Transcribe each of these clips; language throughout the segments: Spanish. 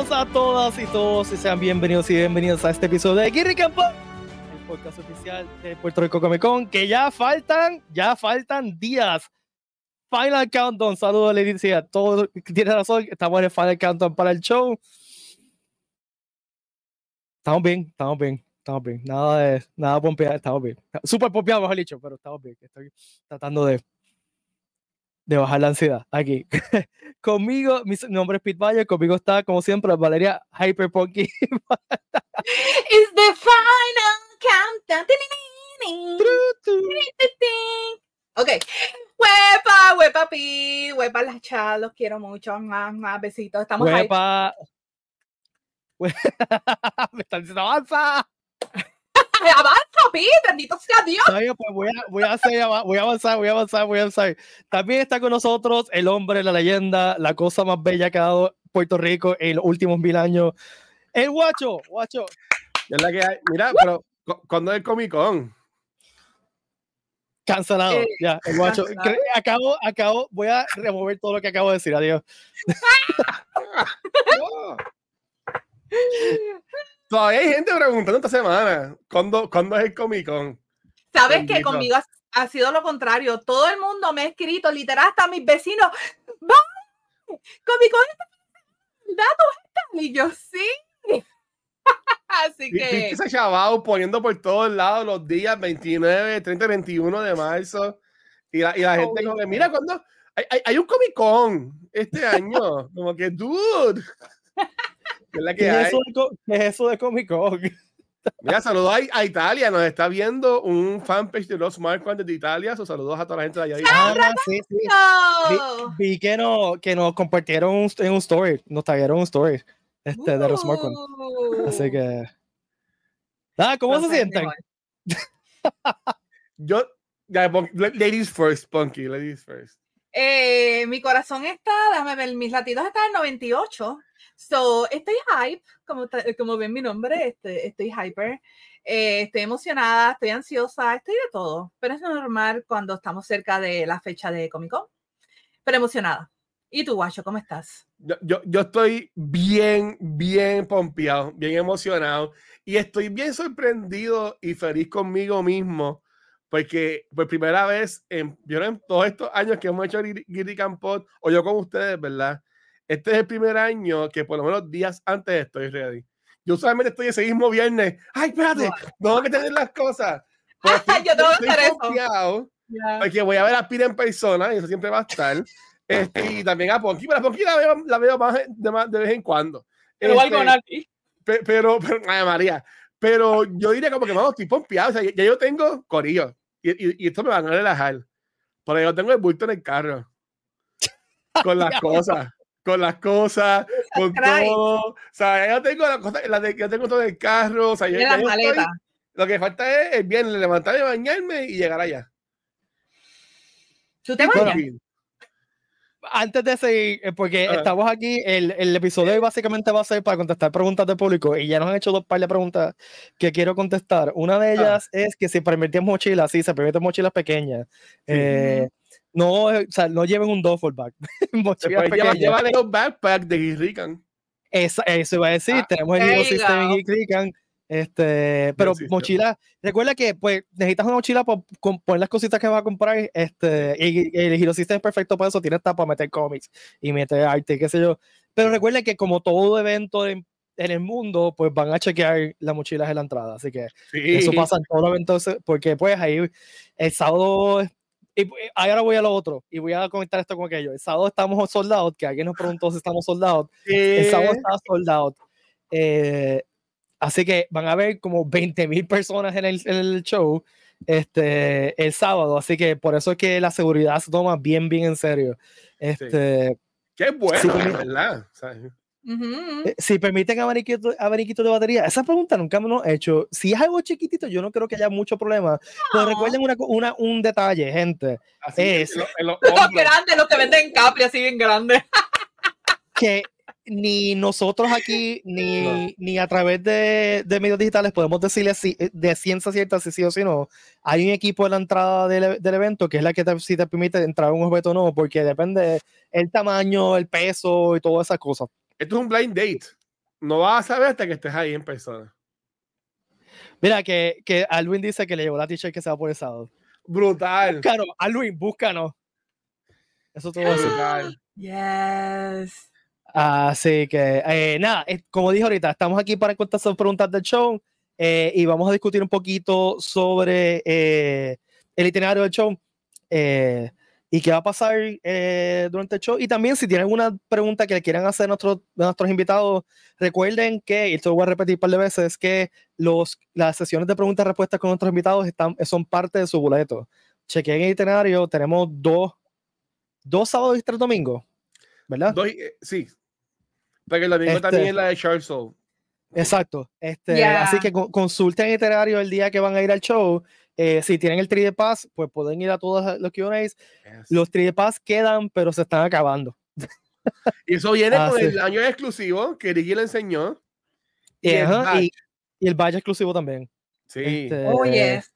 Saludos a todas y todos y sean bienvenidos y bienvenidos a este episodio de Geeky Campo, el podcast oficial de Puerto Rico Comic Con, que ya faltan días. Final Countdown, saludos Leticia, todo tiene razón, estamos en el Final Countdown para el show. Estamos bien, nada pompeado, estamos bien, súper pompeado mejor dicho, pero estamos bien, estoy tratando de bajar la ansiedad aquí. Conmigo, mi nombre es Pete Valle, conmigo está, como siempre, Valeria Hyperpunky. It's the final countdown. Ok. Huepa, Pi, huepa las chas, los quiero mucho. Más besitos, estamos Huepa. Me están diciendo avanza. Avanza, Pi, bendito sea Dios. Oye, pues voy a avanzar. También está con nosotros el hombre, la leyenda, la cosa más bella que ha dado Puerto Rico en los últimos 1000 años. El Guacho. Es la que hay. Mira, pero ¿cuándo es el Comic Con? Cancelado. Ya, el Guacho. Cancelado. Acabo. Voy a remover todo lo que acabo de decir. Adiós. No. Todavía hay gente preguntando esta semana ¿cuándo es el Comic Con? Sabes Bendito. que conmigo ha sido lo contrario. Todo el mundo me ha escrito, literal, hasta mis vecinos. ¡Va! Comic Con datos están. Y yo sí. Así que. ¿Viste ese chaval poniendo por todos lados los días 29, 30, 21 de marzo? Y la gente como que, mira, ¿cuándo? Hay un Comic Con este año. Como que, dude. ¿Qué es eso de Comic Con? Mira, saludos a Italia. Nos está viendo un fanpage de los Marquantes de Italia. So, saludos a toda la gente de allá. Sí. Vi que nos compartieron en un story. Nos tagueron un story de los Marquantes. Así que. ¿Cómo se sienten? Ladies first, Punky. Ladies first. Mi corazón está, déjame ver, mis latidos están en 98. So, estoy hype, como ven mi nombre, estoy hyper. Estoy emocionada, estoy ansiosa, estoy de todo. Pero es normal cuando estamos cerca de la fecha de Comic Con. Pero emocionada. ¿Y tú, Guacho, cómo estás? Yo estoy bien pompeado, bien emocionado. Y estoy bien sorprendido y feliz conmigo mismo. Porque por primera vez en todos estos años que hemos hecho Geeky Campot, o yo con ustedes, ¿verdad? Este es el primer año que por lo menos días antes estoy ready. Yo solamente estoy ese mismo viernes. ¡Ay, espérate! Tengo que tener las cosas. Yo tengo que hacer eso. Porque voy a ver a Pira en persona y eso siempre va a estar. Y también a Ponky. Pero a Ponky la veo más de vez en cuando. Pero ay, María. Pero yo diría como que, vamos, estoy pompeado. O sea, ya yo tengo corillo. Y esto me van a relajar. Pero yo tengo el bulto en el carro. Con las cosas. Con todo. O sea, yo tengo las cosas, yo tengo todo en el carro. O sea, lo que falta es el viernes levantarme, bañarme y llegar allá. ¿Tú te bañas? Antes de seguir, porque estamos aquí, el episodio de hoy básicamente va a ser para contestar preguntas del público y ya nos han hecho dos par de preguntas que quiero contestar. Una de ellas es que si permiten mochilas, sí, se permiten mochilas pequeñas. Sí. No, o sea, no lleven un duffel bag. Mochilas pequeñas. Llevan los backpacks de Geekrican. Eso iba a decir, tenemos el Hero System en Geekrican. Pero mochila, recuerda que pues necesitas una mochila para poner las cositas que vas a comprar, y el Hero System es perfecto para eso, tienes para meter cómics y meter arte, qué sé yo, pero recuerda que como todo evento en el mundo, pues van a chequear las mochilas en la entrada, así que eso pasa en todos los eventos, porque pues ahí el sábado, y ahora voy a lo otro, y voy a comentar esto con aquello, el sábado estamos sold out, que alguien nos preguntó si estamos sold out, el sábado está sold out, así que van a haber como 20,000 personas en el show el sábado. Así que por eso es que la seguridad se toma bien en serio. Qué bueno, ¿verdad? Si permiten abaniquito de batería. Esa pregunta nunca me lo he hecho. Si es algo chiquitito, yo no creo que haya mucho problema. Pero recuerden un detalle, gente. Es los grandes, los que venden Capri así bien grandes. Que ni nosotros aquí, ni a través de medios digitales podemos decirle de ciencia cierta si sí o si no. Hay un equipo en la entrada del evento que es la que si te permite entrar un objeto o no, porque depende el tamaño, el peso y todas esas cosas. Esto es un blind date. no vas a saber hasta que estés ahí en persona. Mira, que Alwin dice que le llevó la t-shirt que se va por el sábado. Brutal. Búscanos, Alwin, búscanos. Eso todo brutal. Yes. Así que, nada, como dije ahorita, estamos aquí para contestar preguntas del show y vamos a discutir un poquito sobre el itinerario del show y qué va a pasar durante el show. Y también, si tienen alguna pregunta que le quieran hacer a nuestros invitados, recuerden que, y esto lo voy a repetir un par de veces, que las sesiones de preguntas y respuestas con nuestros invitados son parte de su boleto. Chequen el itinerario, tenemos dos sábados y 3 domingos, ¿verdad? Sí. Porque el domingo también es la de Shark Soul. Exacto. Así que consulten el itinerario el día que van a ir al show. Si tienen el 3D Pass, pues pueden ir a todos los Q&As. Yes. Los 3D Pass quedan, pero se están acabando. Y eso viene con el año exclusivo que Ricky le enseñó. Y el badge exclusivo también. Sí. Oh, yes.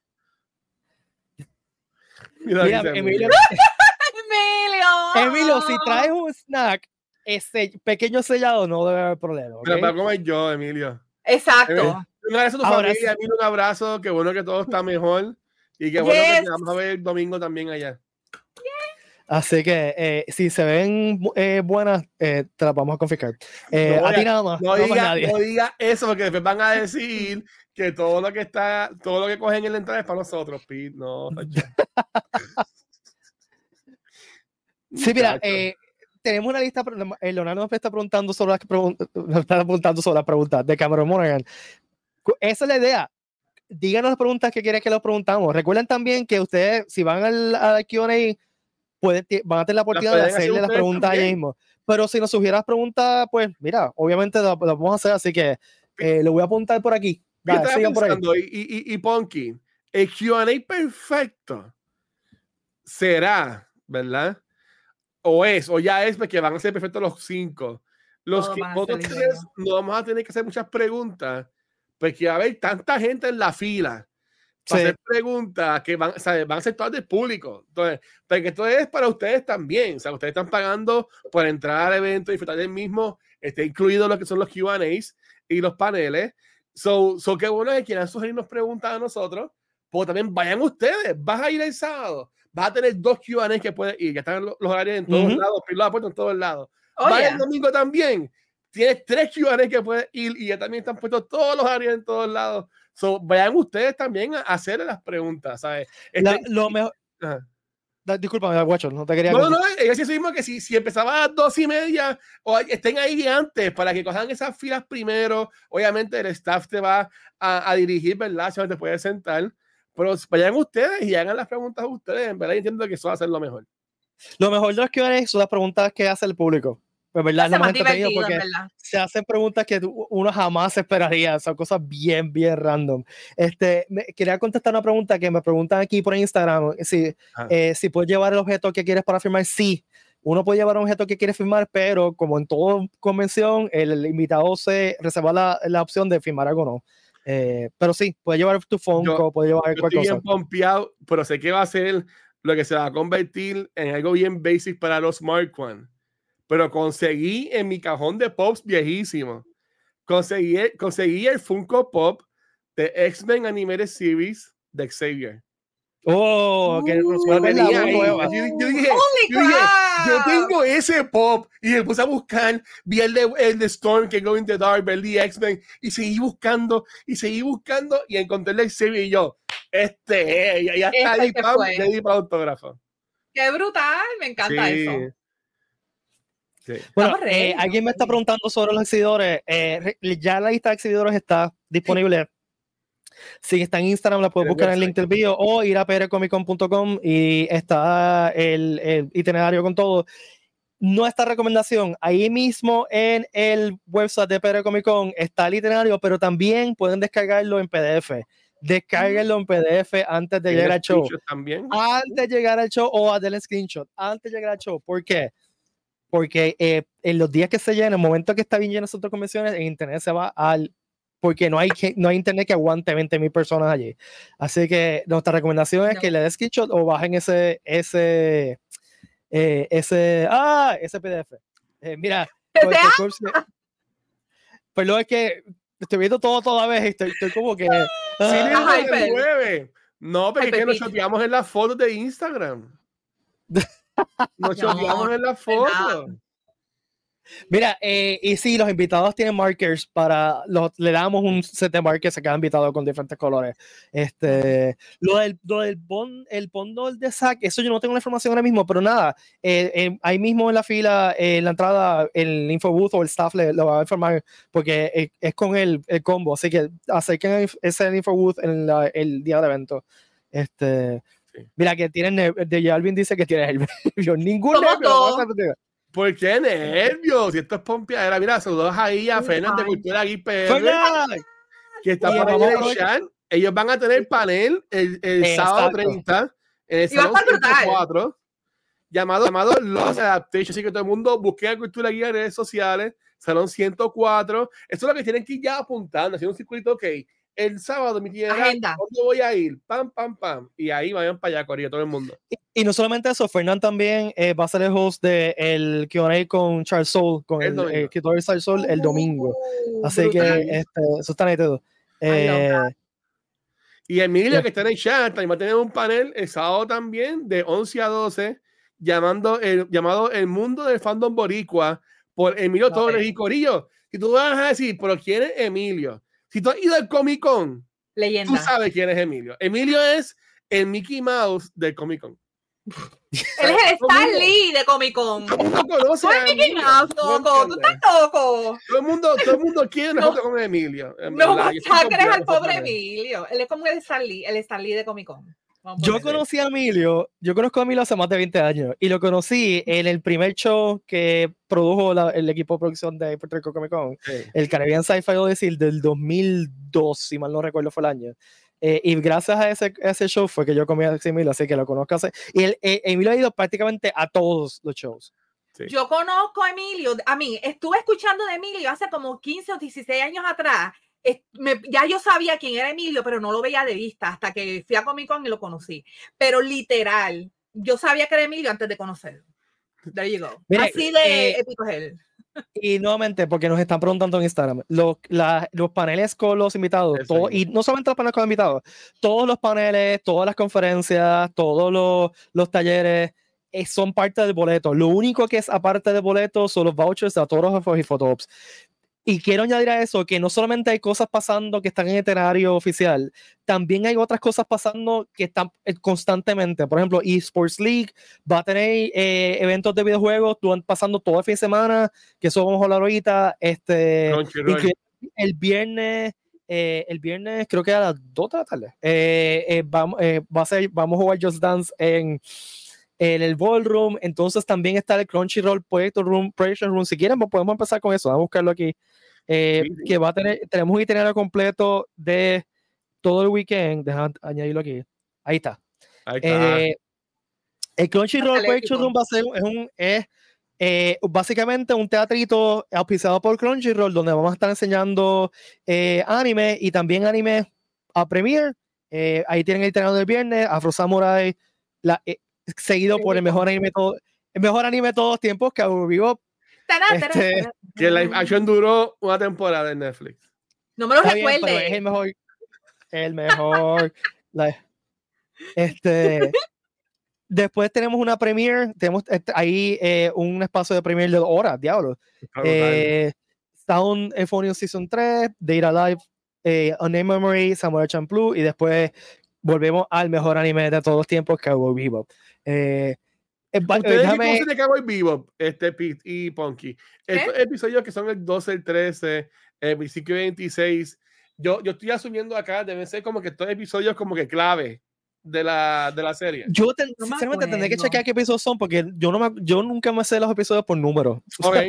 Mira, Emilio. Emilio, si traes un snack, ese pequeño sellado, no debe haber problema. ¿Okay? Pero para comer yo, Emilio. Exacto. Un abrazo a tu familia, Emilio, un abrazo. Qué bueno que todo está mejor. Y qué bueno que te vamos a ver el domingo también allá. Así que si se ven buenas, te las vamos a confiscar. A ti nada más. No diga eso, porque después van a decir que todo lo que cogen en la entrada es para nosotros, Pete. No. Sí, mira, tenemos una lista. Leonardo nos está preguntando sobre las preguntas de Cameron Monaghan. Esa es la idea. Díganos las preguntas que quieren que los preguntamos. Recuerden también que ustedes, si van al Q&A, van a tener la oportunidad de hacerle las preguntas ahí mismo. Pero si nos sugieras preguntas, pues mira, obviamente las vamos a hacer. Así que lo voy a apuntar por aquí. Dale, sigan por ahí. Y Ponky, el Q&A perfecto será, ¿verdad? O ya es, porque van a ser perfectos los 5. Los que nosotros no vamos a tener que hacer muchas preguntas, porque va a haber tanta gente en la fila para hacer preguntas que van a ser todas del público. Entonces, porque esto es para ustedes también. O sea, ustedes están pagando por entrar al evento y disfrutar del mismo. Está incluido lo que son los Q&As y los paneles. Qué bueno que quieran sugerirnos preguntas a nosotros. Pues también vayan ustedes. Vas a ir el sábado. Vas a tener 2 Q&A que puedes ir. Ya están los horarios en todos lados, la puerta en todos lados. Vaya el domingo también. Tienes 3 Q&A que puedes ir y ya también están puestos todos los horarios en todos lados. Vayan ustedes también a hacer las preguntas, ¿sabes? Lo mejor. Discúlpame, guacho, no te quería. No, es eso mismo que si empezaba a las 2:30 o estén ahí antes para que cojan esas filas primero. Obviamente el staff te va a dirigir, ¿verdad? Si no te puedes sentar. Pero vayan ustedes y hagan las preguntas a ustedes. En verdad, entiendo que eso va a ser lo mejor. Lo mejor de los Q&A son las preguntas que hace el público. Pues, ¿verdad? Es lo más entretenido porque se hacen preguntas que uno jamás esperaría. Son cosas bien, bien random. Quería contestar una pregunta que me preguntan aquí por Instagram. Si puedes llevar el objeto que quieres para firmar. Sí. Uno puede llevar un objeto que quiere firmar, pero como en toda convención, el invitado se reserva la opción de firmar algo o no. Pero sí, puedes llevar tu Funko, puedes llevar cualquier cosa. Estoy bien pompeado, pero sé que va a ser lo que se va a convertir en algo bien basic para los Mark I. Pero conseguí en mi cajón de Pops viejísimo, conseguí el Funko Pop de X-Men Animated Series de Xavier. Oh, que venía nueva. Yo dije, yo tengo ese pop y me puse a buscar, vi el de Storm, que Go in the Dark, el de X-Men y seguí buscando y encontré el de Xavier y yo, ya está ahí para autógrafo. Qué brutal, me encanta eso. Sí. Bueno, alguien me está preguntando sobre los exhibidores. Ya la lista de exhibidores está disponible. Si está en Instagram, la puedes buscar en el link del video o ir a prcomiccon.com y está el itinerario con todo. Nuestra recomendación, ahí mismo en el website de PR Comic Con está el itinerario, pero también pueden descargarlo en PDF. Descárguenlo en PDF antes de llegar al show. También. Antes de llegar al show o a darle screenshot. Antes de llegar al show. ¿Por qué? Porque en los días que se llena, en el momento que está bien lleno de otras convenciones, en internet se va porque no hay internet que aguante 20,000 personas allí. Así que nuestra recomendación es que le des screenshot o bajen ese PDF. Mira, Perdón, es que estoy viendo todo toda vez y estoy como que... Cine del 9. No, porque es que nos choteamos en las fotos de Instagram. Nos choteamos en las fotos. Mira, y sí, los invitados tienen markers le damos un set de markers a cada invitado con diferentes colores. Lo del bundle de Zack, eso yo no tengo la información ahora mismo, pero nada, ahí mismo en la fila, en la entrada, el infobooth o el staff lo va a informar, porque es con el combo, así que acerquen ese infobooth en el día del evento. Mira, que tienen, de Alvin dice que tiene nervios. Ningún nervio. ¿Por qué nervios? Si esto es pompeadera. Mira, saludos ahí a Fernández de Cultura Geek PR, que está por ahí en el chat. Ellos van a tener panel el sábado 30 en el Salón 104 llamado Los Adaptation. Así que todo el mundo busque a Cultura Geek en redes sociales, Salón 104. Eso es lo que tienen que ir ya apuntando, haciendo un circuito, ok. El sábado mi tía, ¿dónde voy a ir? Pam, pam, pam. Y ahí vayan para allá, corriendo todo el mundo. Y no solamente eso, Fernán también va a ser el host del Q&A con Charles Soule, con el escritor de Charles Soule el domingo. Así brutal. Que eso está nítido. Y Emilio, que está en el chat, también va a tener un panel el sábado también, de 11 a 12, llamado El Mundo del Fandom Boricua, por Emilio Torres y Corillo. Y tú vas a decir, ¿pero quién es Emilio? Si tú has ido al Comic Con, leyenda, tú sabes quién es Emilio. Emilio es el Mickey Mouse del Comic Con. Él es el Stan Lee de Comic Con. ¿Cómo no conoce a Emilio? Loco, tú estás loco. Todo el mundo quiere una foto con Emilio. No masacres al pobre Emilio. Él es como el Stan Lee de Comic Con. Yo conozco a Emilio hace más de 20 años y lo conocí en el primer show que produjo el equipo de producción de Puerto Rico Comic Con, el Caribbean Sci-Fi Odyssey del 2002, si mal no recuerdo fue el año. Y gracias a ese show fue que yo comí a Emilio, así que lo conozco Emilio ha ido prácticamente a todos los shows. Sí. Yo conozco a Emilio, estuve escuchando de Emilio hace como 15 o 16 años atrás. Ya yo sabía quién era Emilio, pero no lo veía de vista hasta que fui a Comic Con y lo conocí. Pero literal, yo sabía que era Emilio antes de conocerlo. There you go. Mira, así de épico es él. Y nuevamente, porque nos están preguntando en Instagram, los paneles con los invitados, y no solamente los paneles con los invitados, todos los paneles, todas las conferencias, todos los talleres son parte del boleto. Lo único que es aparte del boleto son los vouchers de autógrafos y photops. Y quiero añadir a eso que no solamente hay cosas pasando que están en el itinerario oficial, también hay otras cosas pasando que están constantemente. Por ejemplo, eSports League va a tener eventos de videojuegos pasando todo el fin de semana, que eso vamos a hablar ahorita. El viernes creo que a las 2 de la tarde vamos a jugar Just Dance en el Ballroom. Entonces también está el Crunchyroll Projection Room. Si quieren, pues podemos empezar con eso. Vamos a buscarlo aquí. Que va a tenemos un itinerario completo de todo el weekend. Deja añadirlo aquí. Ahí está. El Crunchyroll Projection Room va a ser básicamente un teatrito auspiciado por Crunchyroll, donde vamos a estar enseñando anime y también anime a premiere. Ahí tienen el itinerario del viernes, Afro Samurai, seguido por el mejor anime de todos los tiempos, Cowboy Bebop. Que live action duró una temporada en Netflix. No me lo recuerdes. Pero es el mejor. Después tenemos una premiere, tenemos ahí un espacio de premiere de 2 horas, diablo. Sound Euphonium Season 3, Data Live, Unnamed Memory, Samurai Champloo, y después volvemos al mejor anime de todos los tiempos, Cowboy Bebop. ¿Ustedes qué conocen de Cowboy Bebop, Pete y Punky? Estos episodios que son el 12, el 13, el 25 y 26, yo estoy asumiendo acá, deben ser como que estos episodios como que clave de la serie. Yo sinceramente tendré que chequear qué episodios son, porque yo nunca me sé los episodios por número. Okay.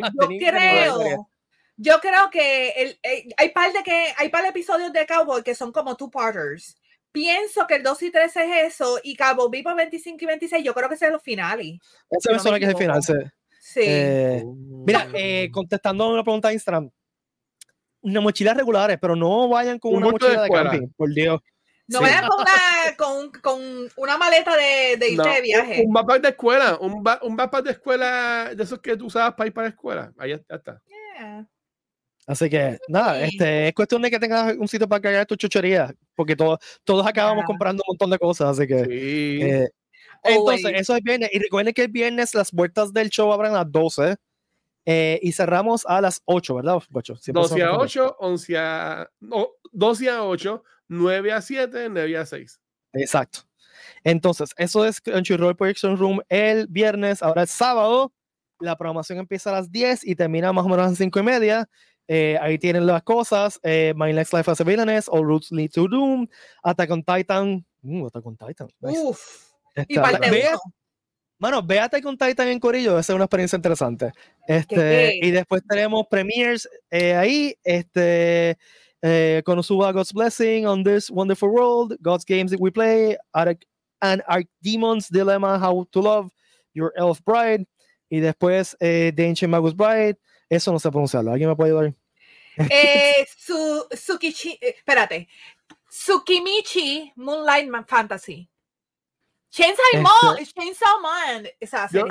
Yo creo que hay par de episodios de Cowboy que son como two-parters. Pienso que el 2 y 13 es eso, y Cowboy Bebop 25 y 26 yo creo que son los finales. Eso me suena que es el final, sí. Mira, contestando a una pregunta de Instagram, una mochila regulares, pero no vayan con una mochila de camping, por Dios. No vayan con una maleta de viaje. Un backpack de escuela, un backpack de escuela de esos que tú usabas para ir para la escuela. Ahí está. Así que, nada, es cuestión de que tengas un sitio para cargar tu chuchería, porque todos acabamos comprando un montón de cosas, así que... Sí. Entonces, eso es viernes, y recuerden que el viernes las puertas del show abren a las 12, y cerramos a las 8, ¿verdad? 12 a 8, 12 a 8, 9 a 7, 9 a 6. Exacto. Entonces, eso es Crunchyroll Projection Room el viernes. Ahora el sábado, la programación empieza a las 10 y termina más o menos a las 5:30. Ahí tienen las cosas: My Next Life as a Villainess, All Roots Lead to Doom, Attack on Titan. Attack on Titan. Nice. Uf. Y parte Mano, ve Attack on Titan en corillo, va a ser una experiencia interesante. Y después tenemos premieres ahí. Konosuba God's Blessing on This Wonderful World, God's Games That We Play, and Archdemon's Dilemma, How to Love Your Elf Bride, y después The Ancient Magus Bride. Eso no sé pronunciarlo, ¿alguien me puede ayudar? Tsukimichi Moonlight Fantasy. Chainsaw Man. Esa serie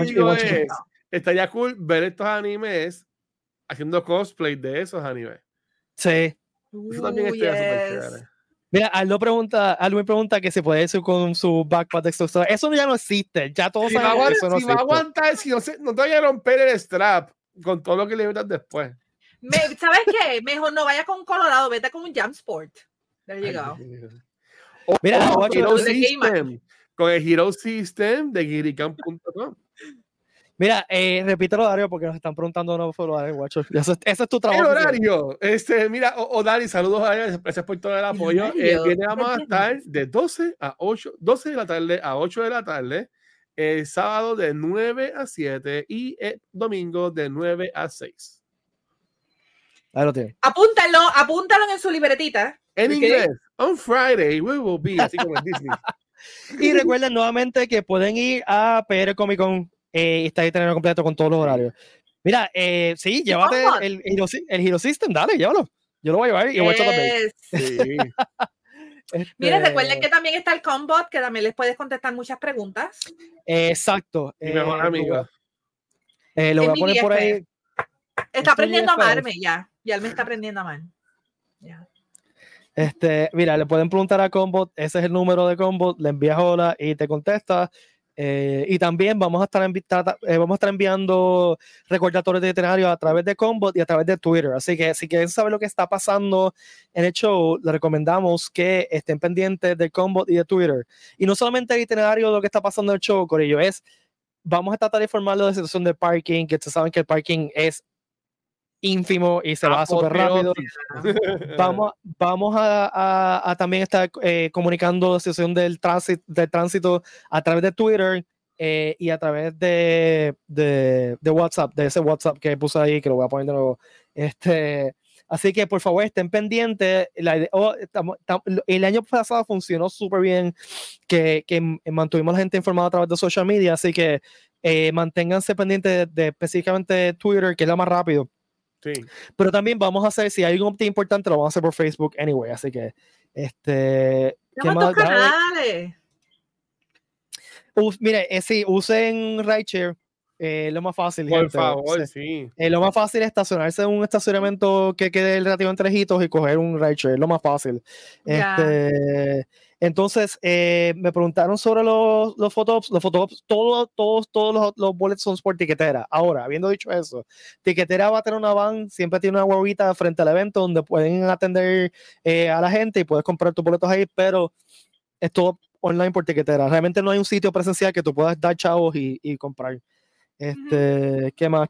estaría cool ver estos animes haciendo cosplay de esos animes. Sí. Eso también estaría súper chévere. Mira, Aldo me pregunta que se puede hacer con su backpack de extra. Eso ya no existe. Ya todos saben que eso no existe. Va a aguantar, si no te vaya a romper el strap con todo lo que le metas después. ¿Sabes qué? Mejor no vaya con Colorado, vete con un Jamsport. Ya he llegado. Mira, con el Hero System de Girican.com. Mira, repítelo, Dario, porque nos están preguntando de nuevo por horario, guacho. Ese es tu trabajo. El horario. Mira, Dani, saludos a ella, gracias por todo el apoyo. Viene, vamos a estar de 12 de la tarde a 8 de la tarde, sábado de 9 a 7 y domingo de 9 a 6. Ahí lo tiene. Apúntalo en su libretita. En inglés, on Friday we will be, así como en Disney. Y recuerden nuevamente que pueden ir a PR Comic Con. Está ahí teniendo completo con todos los horarios. Mira, sí, llévate el Hero System, dale, llévalo. Yo lo voy a llevar y voy a echar también. Sí. Mira, recuerden que también está el Combot, que también les puedes contestar muchas preguntas. Exacto. Mi mejor amigo. Lo voy a poner por ahí. Está aprendiendo a amarme ya. Ya él me está aprendiendo a amar. Ya. Mira, le pueden preguntar a Combot, ese es el número de Combot, le envías hola y te contesta. Y también vamos a estar enviando recordatorios de itinerario a través de Combot y a través de Twitter. Así que si quieren saber lo que está pasando en el show, les recomendamos que estén pendientes de Combot y de Twitter. Y no solamente el itinerario de lo que está pasando en el show, Corillo, vamos a tratar de informarlo de la situación del parking, que ustedes saben que el parking es ínfimo y se va súper rápido. Vamos a también estar comunicando la situación del tránsito a través de Twitter y a través de WhatsApp, de ese WhatsApp que puse ahí, que lo voy a poner de nuevo. Así que por favor estén pendientes. El año pasado funcionó súper bien, que mantuvimos a la gente informada a través de social media, así que manténganse pendientes de específicamente Twitter, que es la más rápido. Sí. Pero también vamos a hacer, si hay un update importante, lo vamos a hacer por Facebook anyway, así que ¿qué más? Canales. Mire, sí, usen Rideshare, lo más fácil, por gente. favor, sí. Lo más fácil es estacionarse en un estacionamiento que quede relativamente lejitos y coger un Rideshare, lo más fácil. Entonces, me preguntaron sobre los photops. Los photops, todos los boletos son por Tiquetera. Ahora, habiendo dicho eso, Tiquetera va a tener una van, siempre tiene una guaguita frente al evento donde pueden atender a la gente y puedes comprar tus boletos ahí, pero es todo online por Tiquetera. Realmente no hay un sitio presencial que tú puedas dar chavos y comprar. ¿Qué más?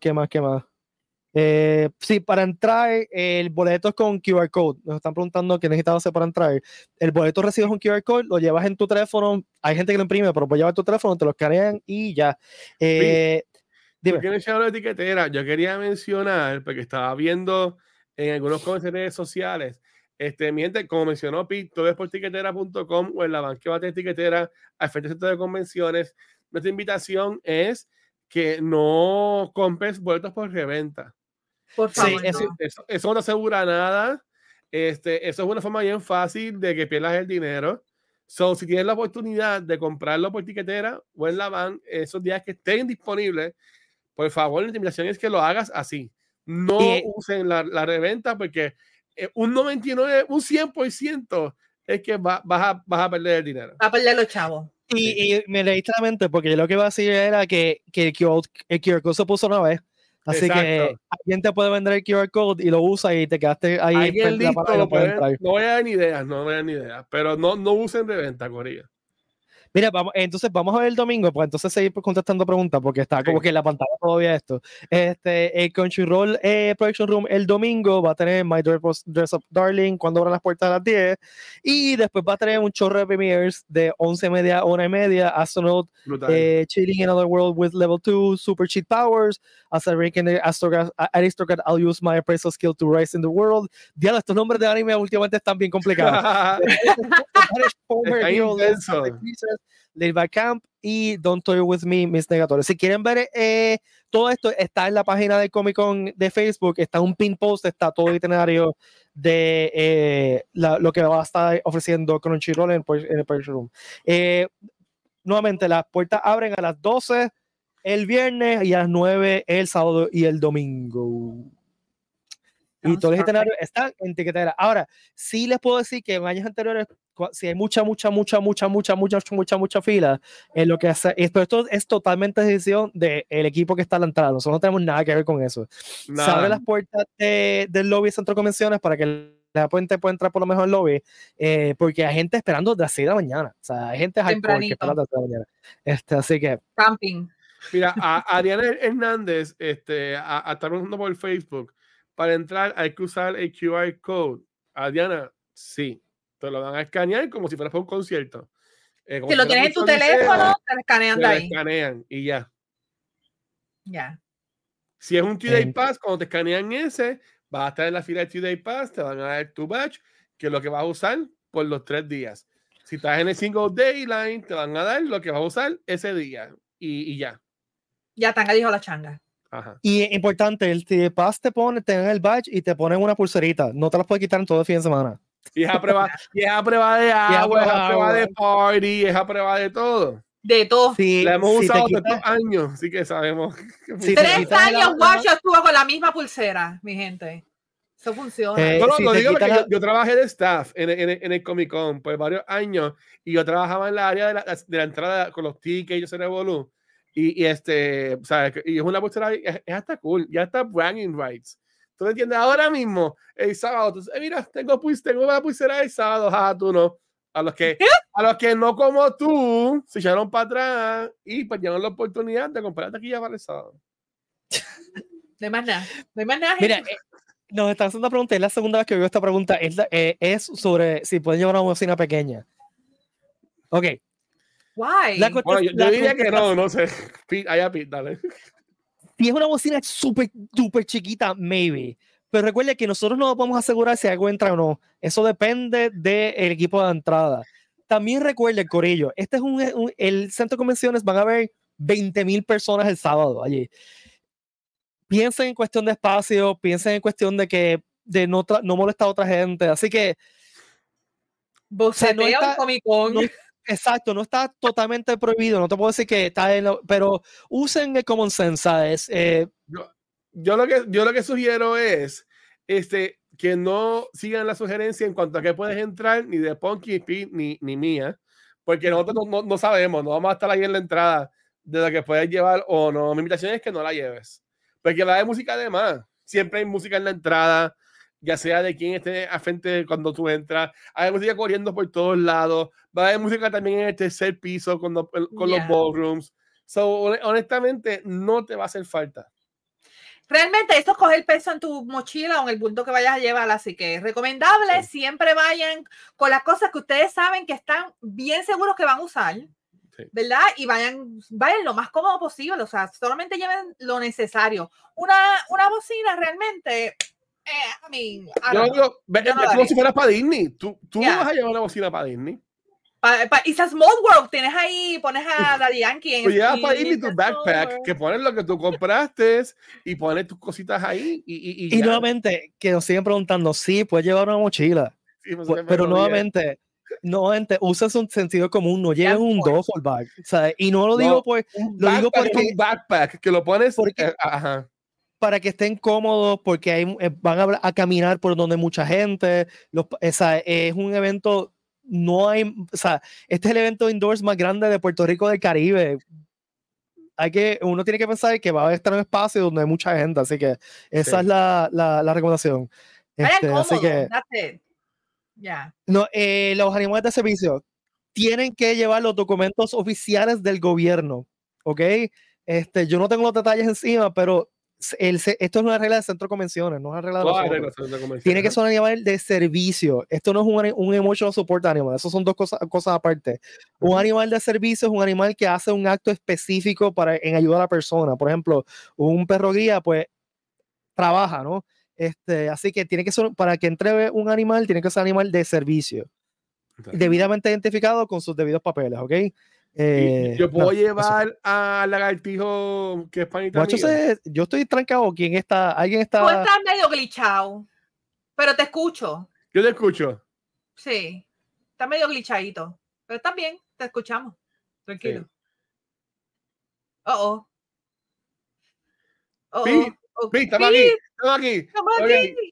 Sí, para entrar, el boleto es con QR Code. Nos están preguntando qué necesitas hacer para entrar. El boleto recibes un QR Code, lo llevas en tu teléfono. Hay gente que lo imprime, pero puedes llevar tu teléfono, te lo escanean y ya. Dime. De Tiquetera, yo quería mencionar, porque estaba viendo en algunos comentarios sociales, mi gente, como mencionó Pete, todo es por tiquetera.com o en la banqueta de Tiquetera al frente del centro de convenciones. Nuestra invitación es que no compres boletos por reventa. Por favor, sí, eso no te asegura nada. Eso es una forma bien fácil de que pierdas el dinero. Si tienes la oportunidad de comprarlo por Tiquetera o en la van, esos días que estén disponibles, por favor, la invitación es que lo hagas así. no usen la reventa porque un 99, un 100% es que vas a perder el dinero. Va a perder los chavos. Y me leíste la mente porque yo lo que iba a decir era que el QR code se puso una vez. Así Exacto. que alguien te puede vender el QR code y lo usa y te quedaste ahí. Alguien listo, no voy a dar ni ideas, pero no usen reventa, Corilla. Mira, entonces vamos a ver el domingo, pues entonces seguir contestando preguntas, porque está como que en la pantalla todavía esto. El Crunchyroll Production Room el domingo va a tener My Dress Up Darling cuando abran las puertas a las 10, y después va a tener un chorro de premieres de 11:30 a 1:30, Astronaut, Chilling in Another World with Level 2, Super Cheat Powers, As a Ranking Aristocrat, I'll Use My Appraisal Skill to Rise in the World. Diablo, estos nombres de anime últimamente están bien complicados. Live by Camp y Don't Toy With Me, Miss Negatory. Si quieren ver todo esto, está en la página de Comic Con de Facebook, está un pin post, está todo el itinerario de lo que va a estar ofreciendo Crunchyroll en el Production Room. Nuevamente, las puertas abren a las 12 el viernes y a las 9 el sábado y el domingo. Y todos los itinerarios están en tiquetera. Ahora, sí les puedo decir que en años anteriores, si hay mucha fila, en lo que hace, esto es totalmente decisión del equipo que está a la entrada. Nosotros no tenemos nada que ver con eso. Se abren las puertas del lobby de Centro de Convenciones para que la gente pueda entrar por lo mejor al lobby, porque hay gente esperando desde las 6 de la mañana. O sea, hay gente hardcore que espera desde las 6 de la mañana. Así que... Camping. Mira, a Ariana Hernández está preguntando por Facebook. Para entrar hay que usar el QR code. Adriana, sí. Te lo van a escanear como si fuera para un concierto. Si lo tienes en tu teléfono, te lo escanean de ahí. Te escanean y ya. Ya. Si es un 2-Day Pass, cuando te escanean ese, vas a estar en la fila del 2-Day Pass, te van a dar tu badge, que es lo que vas a usar por los 3 días. Si estás en el Single Day Line, te van a dar lo que vas a usar ese día. Y ya. Ya Tanga dijo la changa. Ajá. Y importante, el Pass te dan el badge y te ponen una pulserita. No te las puedes quitar en todo el fin de semana. Y es a prueba de agua, es a prueba de party, es a prueba de todo. De todo. Sí, la hemos usado por 2 años, así que sabemos. 3 años, Guacho estuvo con la misma pulsera, mi gente. Eso funciona. Lo digo porque yo trabajé de staff en el Comic Con por varios años y yo trabajaba en la área de la entrada con los tickets y yo se revolú. ¿sabes? Y es una pulsera, es hasta cool, ya está bragging rights. ¿Tú me entiendes? Ahora mismo, el sábado, mira, tengo una pulsera el sábado, tú no. A los que no como tú, se echaron para atrás y perdieron la oportunidad de comprar taquilla para el sábado. No hay más nada. Mira, nos están haciendo una pregunta, es la segunda vez que veo esta pregunta, es sobre si pueden llevar una bocina pequeña. Ok. Why? Bueno, yo diría que no sé. Dale. Si es una bocina súper chiquita, maybe. Pero recuerde que nosotros no podemos asegurar si algo entra o no. Eso depende del equipo de entrada. También recuerde, Corillo, este es el centro de convenciones, van a haber 20,000 personas el sábado allí. Piensen en cuestión de espacio, piensen en cuestión de no molestar a otra gente. Así que... Boceteo en Comic Con. Exacto, no está totalmente prohibido, no te puedo decir que está pero usen el common sense, ¿sabes? Yo lo que sugiero es que no sigan la sugerencia en cuanto a que puedes entrar ni de Punky Pete ni mía, porque nosotros no sabemos, no vamos a estar ahí en la entrada de lo que puedes llevar o no. Mi invitación es que no la lleves, porque va a haber música además, siempre hay música en la entrada, ya sea de quien esté a frente cuando tú entras, hay música corriendo por todos lados, va a haber música también en el tercer piso con los ballrooms. So, honestamente, no te va a hacer falta. Realmente esto es coger peso en tu mochila o en el bulto que vayas a llevar, así que es recomendable, siempre vayan con las cosas que ustedes saben que están bien seguros que van a usar, ¿verdad? Y vayan lo más cómodo posible, o sea, solamente lleven lo necesario. Una bocina realmente... es como si fuera para Disney. Tú vas a llevar una bocina para Disney. It's a small world. Tienes ahí, pones a Daddy Yankee. Tú llevas para Disney tu backpack, que pones lo que tú compraste y pones tus cositas ahí. Y nuevamente, que nos siguen preguntando, sí, puedes llevar una mochila. Sí, pero nuevamente, usa un sentido común, no lleven un duffel bag. ¿Sabes? Y no lo digo porque... Un backpack que lo pones... Porque, ajá. para que estén cómodos, porque van a caminar por donde hay mucha gente. Es un evento, no hay, o sea, este es el evento indoors más grande de Puerto Rico del Caribe. Uno tiene que pensar que va a estar en un espacio donde hay mucha gente, así que esa es la recomendación. Así que, yeah. No, los animales de servicio tienen que llevar los documentos oficiales del gobierno, ¿ok? Yo no tengo los detalles encima, pero esto es una regla de centro de convenciones, no es una regla de nosotros. Tiene que ser un animal de servicio. Esto no es un emotional support animal, eso son dos cosas aparte. Un animal de servicio es un animal que hace un acto específico en ayudar a la persona. Por ejemplo, un perro guía, pues, trabaja, ¿no? Así que tiene que ser, para que entre un animal, tiene que ser un animal de servicio. Debidamente identificado con sus debidos papeles, ¿ok? Yo puedo llevar al lagartijo que es panita mío. Yo estoy trancado. ¿Quién está? ¿Alguien está? Tú estás medio glitchado, pero te escucho. Yo te escucho. Sí, está medio glitchadito, pero está bien, te escuchamos. Tranquilo. Sí. Estamos aquí.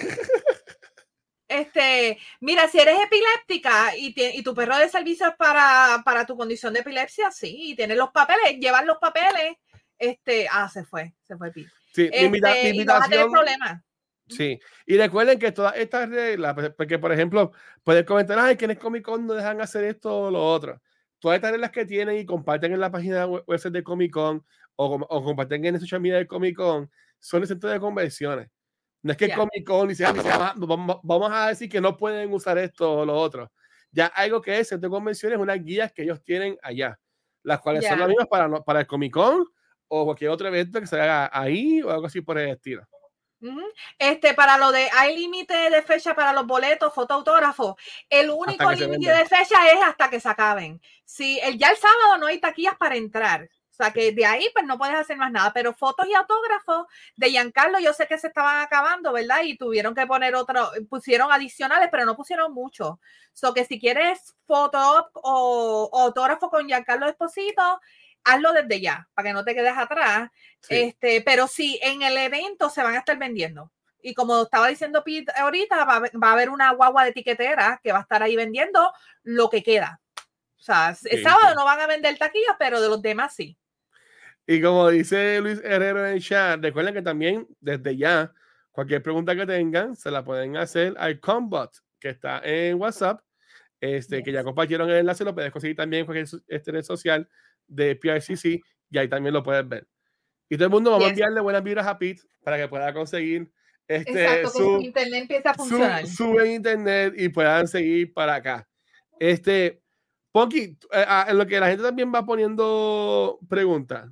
Mira, si eres epiléptica y tu perro de servicio es para tu condición de epilepsia, sí, y tienes los papeles, llevan los papeles, se fue Pete. Sí, invitación. Y no vas a tener problemas. Sí, y recuerden que todas estas reglas, porque por ejemplo, puedes comentar, ay, que en el Comic Con no dejan hacer esto o lo otro. Todas estas reglas que tienen y comparten en la página web de Comic Con o comparten en el social media de Comic Con son el centro de convenciones. No es que Comic Con dice, vamos a decir que no pueden usar esto o lo otro. Ya algo que es centro de convenciones, unas guías que ellos tienen allá, las cuales son las mismas para el Comic Con o cualquier otro evento que se haga ahí o algo así por el estilo. Para lo de hay límite de fecha para los boletos, fotoautógrafos, el único límite de fecha es hasta que se acaben. Si ya el sábado no hay taquillas para entrar, o sea que de ahí pues no puedes hacer más nada, pero fotos y autógrafos de Giancarlo yo sé que se estaban acabando, ¿verdad? Y tuvieron que poner pusieron adicionales, pero no pusieron mucho. So que si quieres foto o autógrafo con Giancarlo Esposito, hazlo desde ya, para que no te quedes atrás. Sí. Pero sí, en el evento se van a estar vendiendo. Y como estaba diciendo Pete ahorita, va a haber una guagua de etiquetera que va a estar ahí vendiendo lo que queda. O sea, el sábado no van a vender taquillas, pero de los demás sí. Y como dice Luis Herrero en el chat, recuerden que también desde ya, cualquier pregunta que tengan, se la pueden hacer al Combot, que está en WhatsApp, que ya compartieron el enlace, lo puedes conseguir también en cualquier red social de PRCC y ahí también lo puedes ver. Y todo el mundo vamos a enviarle buenas vibras a Pete para que pueda conseguir su internet empieza a funcionar. Su internet y puedan seguir para acá. Ponky, en lo que la gente también va poniendo preguntas.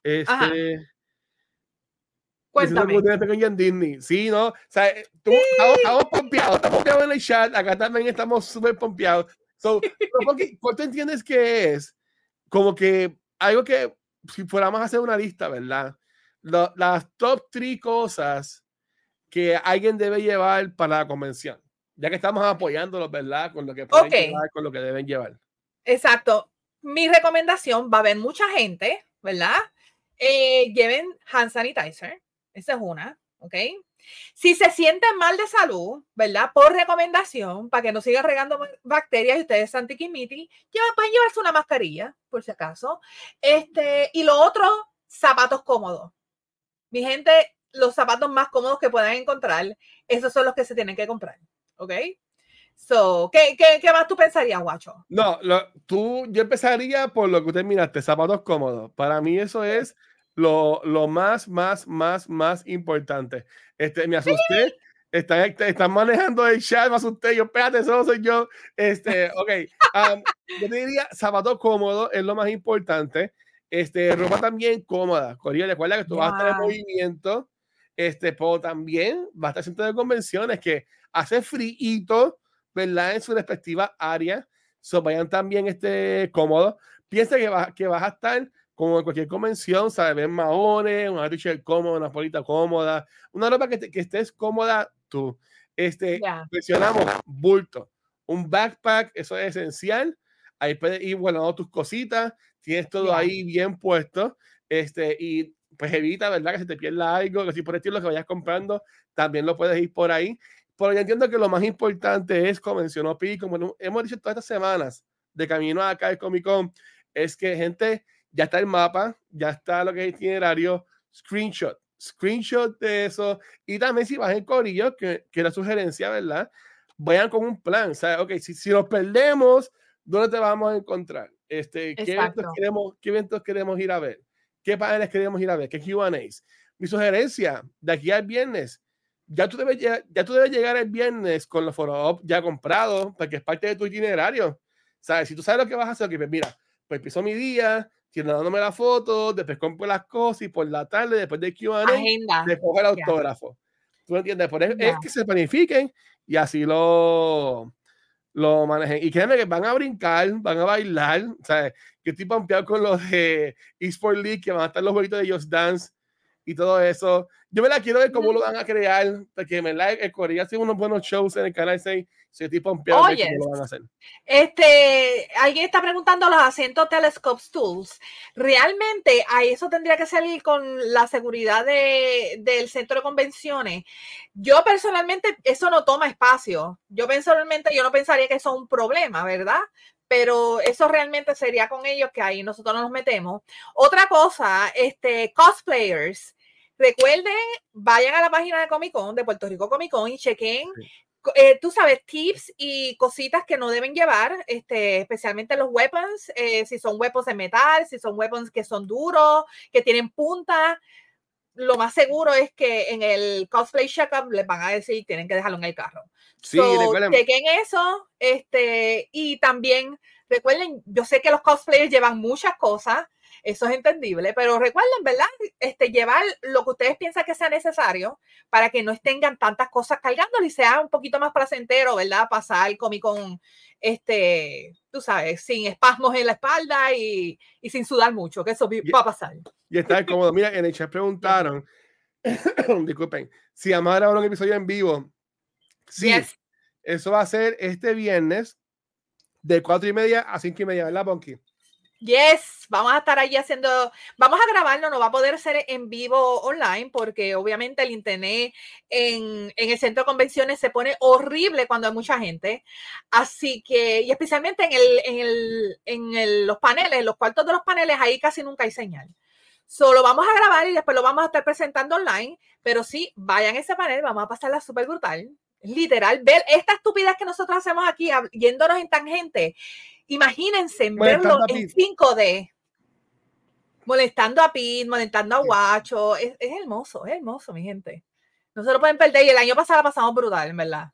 Cuéntame. Con Disney. Sí, ¿no? O sea, estamos pompeados en el chat. Acá también estamos súper pompeados. Ponky, ¿cuál tú entiendes que es? Como que algo que si fuéramos a hacer una lista, ¿verdad? Las top 3 cosas que alguien debe llevar para la convención, ya que estamos apoyándolos, ¿verdad? Con lo que pueden llevar, con lo que deben llevar. Exacto. Mi recomendación, va a haber mucha gente, ¿verdad? Lleven hand sanitizer, esa es una, ¿ok? Si se sienten mal de salud, ¿verdad? Por recomendación, para que no siga regando bacterias y ustedes sean tiquimiti, pueden llevarse una mascarilla, por si acaso. Y lo otro, zapatos cómodos. Mi gente, los zapatos más cómodos que puedan encontrar, esos son los que se tienen que comprar, ¿ok? So, ¿qué más tú pensarías, guacho? No, yo empezaría por lo que usted miraste, zapatos cómodos. Para mí eso es lo más importante. Me asusté. ¿Sí? Están manejando el chat, me asusté. Yo, espérate, eso no soy yo. Ok. Yo te diría, zapatos cómodos es lo más importante. Ropa también cómoda. Corina, recuerda que tú vas a estar en movimiento. Pero también va a estar centro de convenciones que hace frío, ¿verdad? En su respectiva área. Vayan también cómodos. Piensa que vas a estar como en cualquier convención, ¿sabes? Ven maones, una t-shirt cómoda, una polita cómoda, una ropa que estés cómoda tú. Mencionamos bulto, un backpack, eso es esencial. Ahí puedes ir guardando tus cositas, tienes todo ahí bien puesto. Y pues evita, ¿verdad? Que se te pierda algo, que si por el estilo que vayas comprando, también lo puedes ir por ahí. Pero yo entiendo que lo más importante es, como mencionó Pi, como hemos dicho todas estas semanas de camino acá al Comic Con, es que, gente, ya está el mapa, ya está lo que es el itinerario, screenshot de eso, y también si vas en corillo, que la sugerencia, ¿verdad? Vayan con un plan, o sea, ok, si nos perdemos, ¿dónde te vamos a encontrar? ¿Qué eventos queremos ir a ver? ¿Qué paneles queremos ir a ver? ¿Qué Q&As? Mi sugerencia, de aquí al viernes, ya tú debes llegar el viernes con los follow-up ya comprados, porque es parte de tu itinerario. ¿Sabes? Si tú sabes lo que vas a hacer, que pues mira, pues empiezo mi día, dándome la foto, después compro las cosas y por la tarde, después del Q&A, le cojo el autógrafo. ¿Tú entiendes? Por eso es que se planifiquen y así lo manejen. Y créanme que van a brincar, van a bailar. O sea, yo estoy pompeado con los de eSport League, que van a estar los jueguitos de Just Dance y todo eso. Yo me la quiero ver cómo lo van a crear, porque me la el Corea hace unos buenos shows en el canal 6. Yo estoy pompeado cómo lo van a hacer. Alguien está preguntando los asientos Telescopes Tools. Realmente a eso tendría que salir con la seguridad del centro de convenciones. Yo personalmente, eso no toma espacio. Yo no pensaría que eso es un problema, ¿verdad? Pero eso realmente sería con ellos, que ahí nosotros no nos metemos. Otra cosa, cosplayers, recuerden, vayan a la página de Comic Con, de Puerto Rico Comic Con, y chequen, tú sabes, tips y cositas que no deben llevar, especialmente los weapons, si son weapons de metal, si son weapons que son duros, que tienen punta. Lo más seguro es que en el cosplay checkup les van a decir tienen que dejarlo en el carro. Sí, chequen eso, y también recuerden, yo sé que los cosplayers llevan muchas cosas, eso es entendible, pero recuerden, ¿verdad? Llevar lo que ustedes piensan que sea necesario para que no tengan tantas cosas cargando y sea un poquito más placentero, ¿verdad? Pasar el Comic Con, tú sabes, sin espasmos en la espalda y sin sudar mucho, que eso va a pasar. Y está cómodo. Mira, en el chat preguntaron, disculpen, si vamos a grabar un episodio en vivo. Sí, eso va a ser este viernes de 4:30 a 5:30, ¿verdad, Ponky? Yes, vamos a estar ahí vamos a grabarlo, no va a poder ser en vivo online porque obviamente el internet en el centro de convenciones se pone horrible cuando hay mucha gente, así que, y especialmente en los paneles, en los cuartos de los paneles, ahí casi nunca hay señal. Solo vamos a grabar y después lo vamos a estar presentando online, pero sí, vayan a ese panel, vamos a pasarla súper brutal. Literal, ver esta estupidez que nosotros hacemos aquí, yéndonos en tangente. Imagínense verlo en 5D, molestando a Pete, molestando a Guacho. Es hermoso, mi gente. No se lo pueden perder. Y el año pasado la pasamos brutal, en verdad.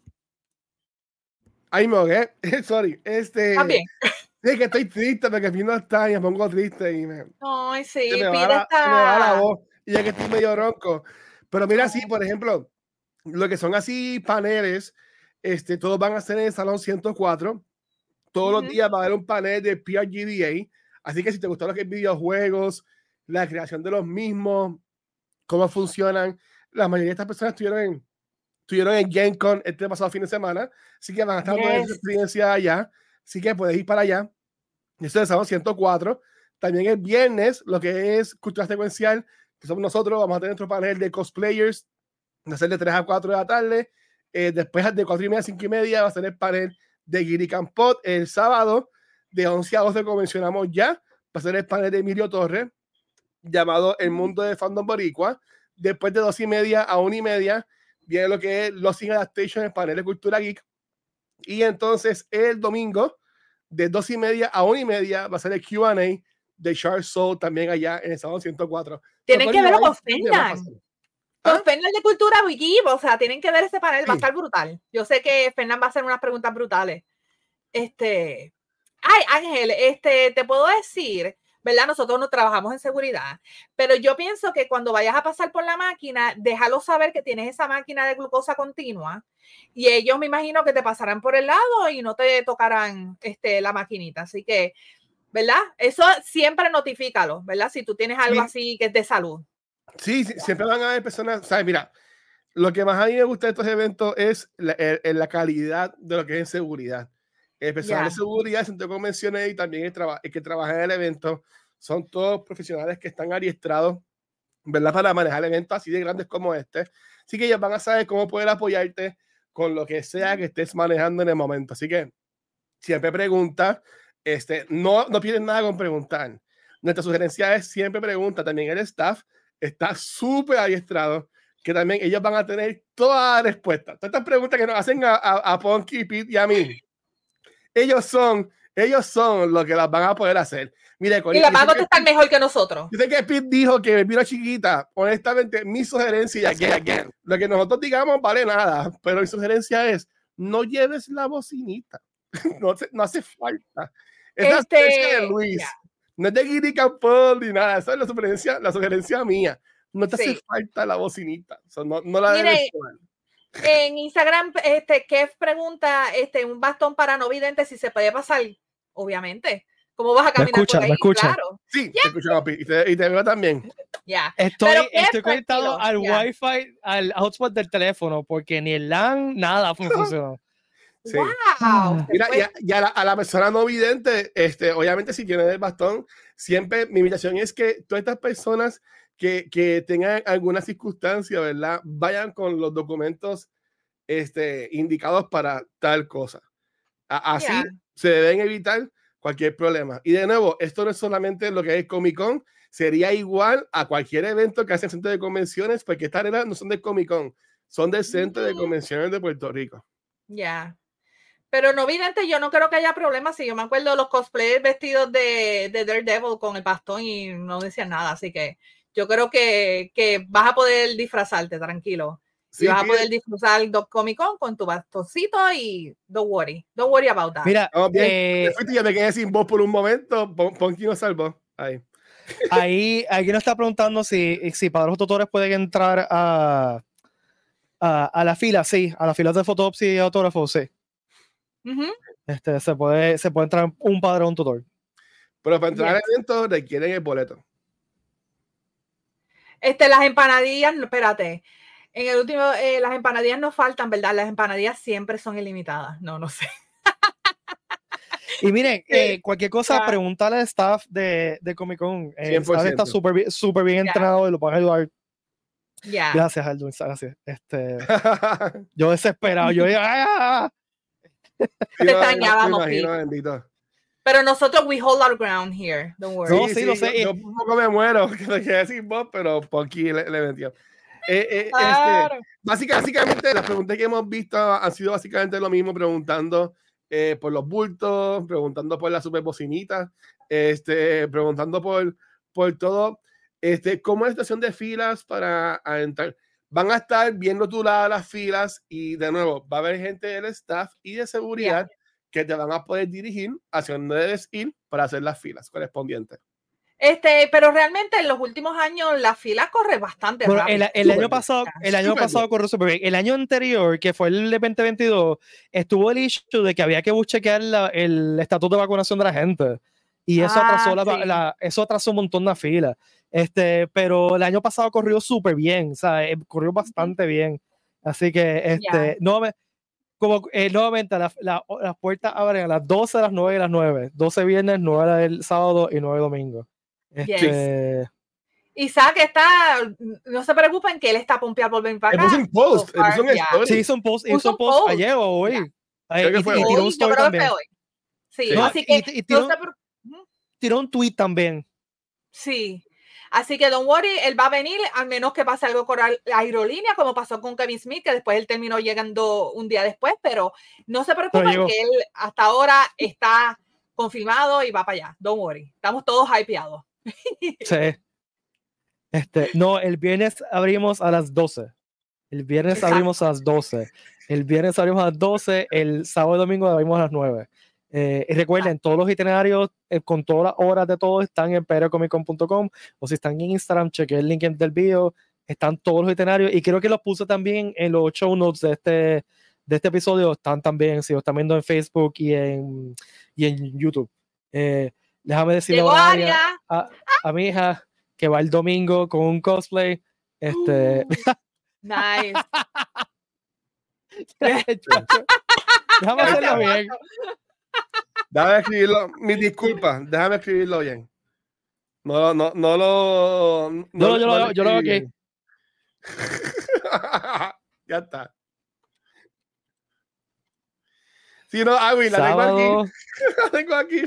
Ay, me ahogué. Sorry. También. Sí, que estoy triste porque Pete no está y me pongo triste y Ay, sí, se me va la voz y ya que estoy medio ronco. Pero mira, sí, por ejemplo, lo que son así paneles, todos van a ser en el Salón 104. Todos los días va a haber un panel de PRGDA. Así que si te gustan los videojuegos, la creación de los mismos, cómo funcionan, la mayoría de estas personas estuvieron en Gen Con este pasado fin de semana. Así que van a estar dando esa experiencia allá. Así que puedes ir para allá. Eso es el Salón 104. También el viernes, lo que es Cultura Secuencial, que somos nosotros, vamos a tener nuestro panel de cosplayers. Va a ser de 3 a 4 de la tarde. Después de 4:30 a 5:30 va a ser el panel de Giri Campot. El sábado de 11 a 12, como mencionamos ya, va a ser el panel de Emilio Torres llamado El Mundo de Fandom Boricua. Después de 2:30 a 1:30 viene lo que es Los Sin Adaptation, el panel de Cultura Geek. Y entonces el domingo de 2:30 a 1:30 va a ser el Q&A de Shark Soul también allá en el Salón 104. Tienen que verlo con Fernan. Con Fernan de Cultura Geek, o sea, tienen que ver ese panel, va a estar brutal. Yo sé que Fernan va a hacer unas preguntas brutales. Ay, Ángel, te puedo decir, ¿verdad? Nosotros no trabajamos en seguridad, pero yo pienso que cuando vayas a pasar por la máquina, déjalo saber que tienes esa máquina de glucosa continua y ellos me imagino que te pasarán por el lado y no te tocarán la maquinita. Así que, ¿verdad? Eso siempre notifícalo, ¿verdad? Si tú tienes algo así que es de salud. Sí, siempre van a haber personas, ¿sabes? Mira, lo que más a mí me gusta de estos eventos es la calidad de lo que es en seguridad. El personal de seguridad, centro de convenciones y también el que trabaja en el evento son todos profesionales que están adiestrados ¿verdad? Para manejar eventos así de grandes como este. Así que ellos van a saber cómo poder apoyarte con lo que sea que estés manejando en el momento. Así que siempre pregunta, no pierdes nada con preguntar. Nuestra sugerencia es siempre pregunta. También el staff está súper adiestrado, que también ellos van a tener todas las respuestas. Todas estas preguntas que nos hacen a Punky, Pete y a mí, ellos son los que las van a poder hacer. Mire, y las van a contestar mejor que nosotros. Yo sé que Pete dijo que vino chiquita. Honestamente, mi sugerencia, lo que nosotros digamos vale nada, pero mi sugerencia es, no lleves la bocinita. No hace falta. Esa es de Luis. Yeah. No es de Giri Campbell ni nada. Esa es la sugerencia mía. No te hace falta la bocinita. O sea, no la debes tomar. En Instagram, Kev pregunta, un bastón para no vidente si se puede pasar. Obviamente. ¿Cómo vas a caminar por ahí? ¿Me escucha? Claro. Sí, te escucho, y te veo también. Ya. Estoy conectado al Wi-Fi, al hotspot del teléfono, porque ni el LAN, nada funcionó. Sí. Wow. Mira, y a la persona no vidente, obviamente si tienen el bastón, siempre mi invitación es que todas estas personas que tengan alguna circunstancia, ¿verdad? Vayan con los documentos indicados para tal cosa. Así se deben evitar cualquier problema. Y de nuevo, esto no es solamente lo que es Comic Con, sería igual a cualquier evento que hace el Centro de Convenciones, porque estas reglas no son del Comic Con, son del Centro de Convenciones de Puerto Rico. Ya. Pero no vidente, yo no creo que haya problemas. Si yo me acuerdo de los cosplayers vestidos de Daredevil con el bastón y no decían nada, así que yo creo que vas a poder disfrazarte, tranquilo. Sí, y vas a poder disfrutar el Comic Con con tu bastoncito y don't worry about that. Mira, ya me quedé sin voz por un momento, Ponky nos salvó. Ahí alguien nos está preguntando si para los tutores pueden entrar a la fila, sí, a las filas de fotopsia y autógrafos, sí. Se puede entrar un padre o un tutor. Pero para entrar al evento requieren el boleto. Las empanadillas, espérate. En el último, las empanadillas no faltan, ¿verdad? Las empanadillas siempre son ilimitadas. No sé. Y miren, cualquier cosa, pregúntale al staff de Comic Con. El staff está súper bien entrenado y lo pueden ayudar. Gracias, Aldwin. Gracias. Yo desesperado. Yo te extrañábamos, pero nosotros we hold our ground here. Don't worry. No, sí, lo sé. Yo un poco me muero, que lo quería decir vos, pero Ponky le metió. Básicamente las preguntas que hemos visto han sido básicamente lo mismo, preguntando por los bultos, preguntando por la super bocinita, preguntando por todo, cómo es la situación de filas para entrar. Van a estar bien rotuladas las filas y de nuevo va a haber gente del staff y de seguridad que te van a poder dirigir hacia donde debes ir para hacer las filas correspondientes. Pero realmente en los últimos años la fila corre bastante rápido. El año pasado corrió súper bien. El año anterior, que fue el de 2022, estuvo el issue de que había que chequear el estatus de vacunación de la gente. Y eso eso atrasó un montón de filas. Pero el año pasado corrió súper bien, o sea, corrió bastante bien. Así que, nuevamente, las puertas abren a las 12, a las 9 y a las 9. 12 viernes, 9 el sábado y 9 domingo. Isaac no se preocupen que él está pompeado por venir para acá. Puso un post, hizo un post ayer o hoy. Y tiró un story también. Sí, así que tiró un tweet también. Sí. Así que don't worry, él va a venir, al menos que pase algo con la aerolínea, como pasó con Kevin Smith, que después él terminó llegando un día después, pero no se preocupen que él hasta ahora está confirmado y va para allá. Don't worry. Estamos todos hypeados. Sí. No, el viernes abrimos a las 12. El viernes abrimos a las 12. El viernes abrimos a las 12. El sábado y domingo abrimos a las 9. Y recuerden, todos los itinerarios con todas las horas de todo están en prcomiccon.com, o si están en Instagram, chequen el link del video, están todos los itinerarios y creo que los puse también en los show notes de este episodio, están también, si lo están viendo en Facebook y en YouTube. Déjame decirle a mi hija que va el domingo con un cosplay. Nice. Déjame hacerlo bien. Déjame escribirlo, mis disculpas, déjame escribirlo bien. No lo. Yo lo hago aquí. Ya está. Si no, Agui, la tengo aquí. La tengo aquí.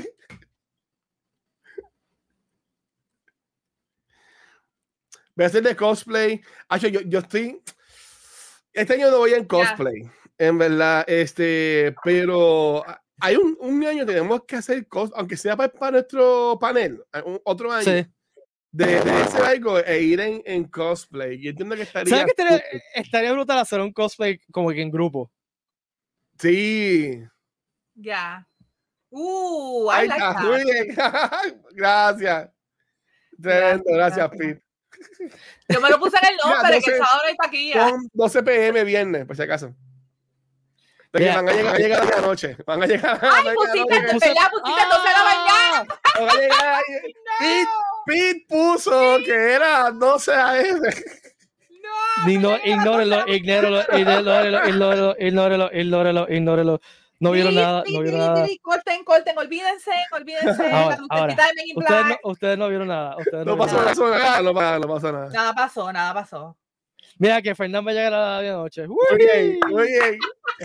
Voy a hacer de cosplay. Yo estoy. Este año no voy en cosplay, en verdad. Pero hay un año tenemos que hacer cosplay, aunque sea para nuestro panel, otro año. Sí. De hacer algo e ir en cosplay. Yo entiendo que estaría. ¿Sabes que estaría brutal hacer un cosplay como que en grupo? Sí. Ya. I like that. Muy bien. Gracias. Tremendo, gracias, Pete. Yo me lo puse en el nombre, que el sábado no hay taquilla. Con 12 p.m. viernes, por si acaso. Porque van a llegar a la noche. Van a llegar a la noche. Pusiste 12 de la mañana. Van a llegar ahí. Pete puso que era 12 a.m. Ignórelo. No vieron nada. Corten, olvídense. Ustedes no vieron nada. No pasó nada. Nada pasó. Mira que Fernán va a llegar a la medianoche. Muy bien.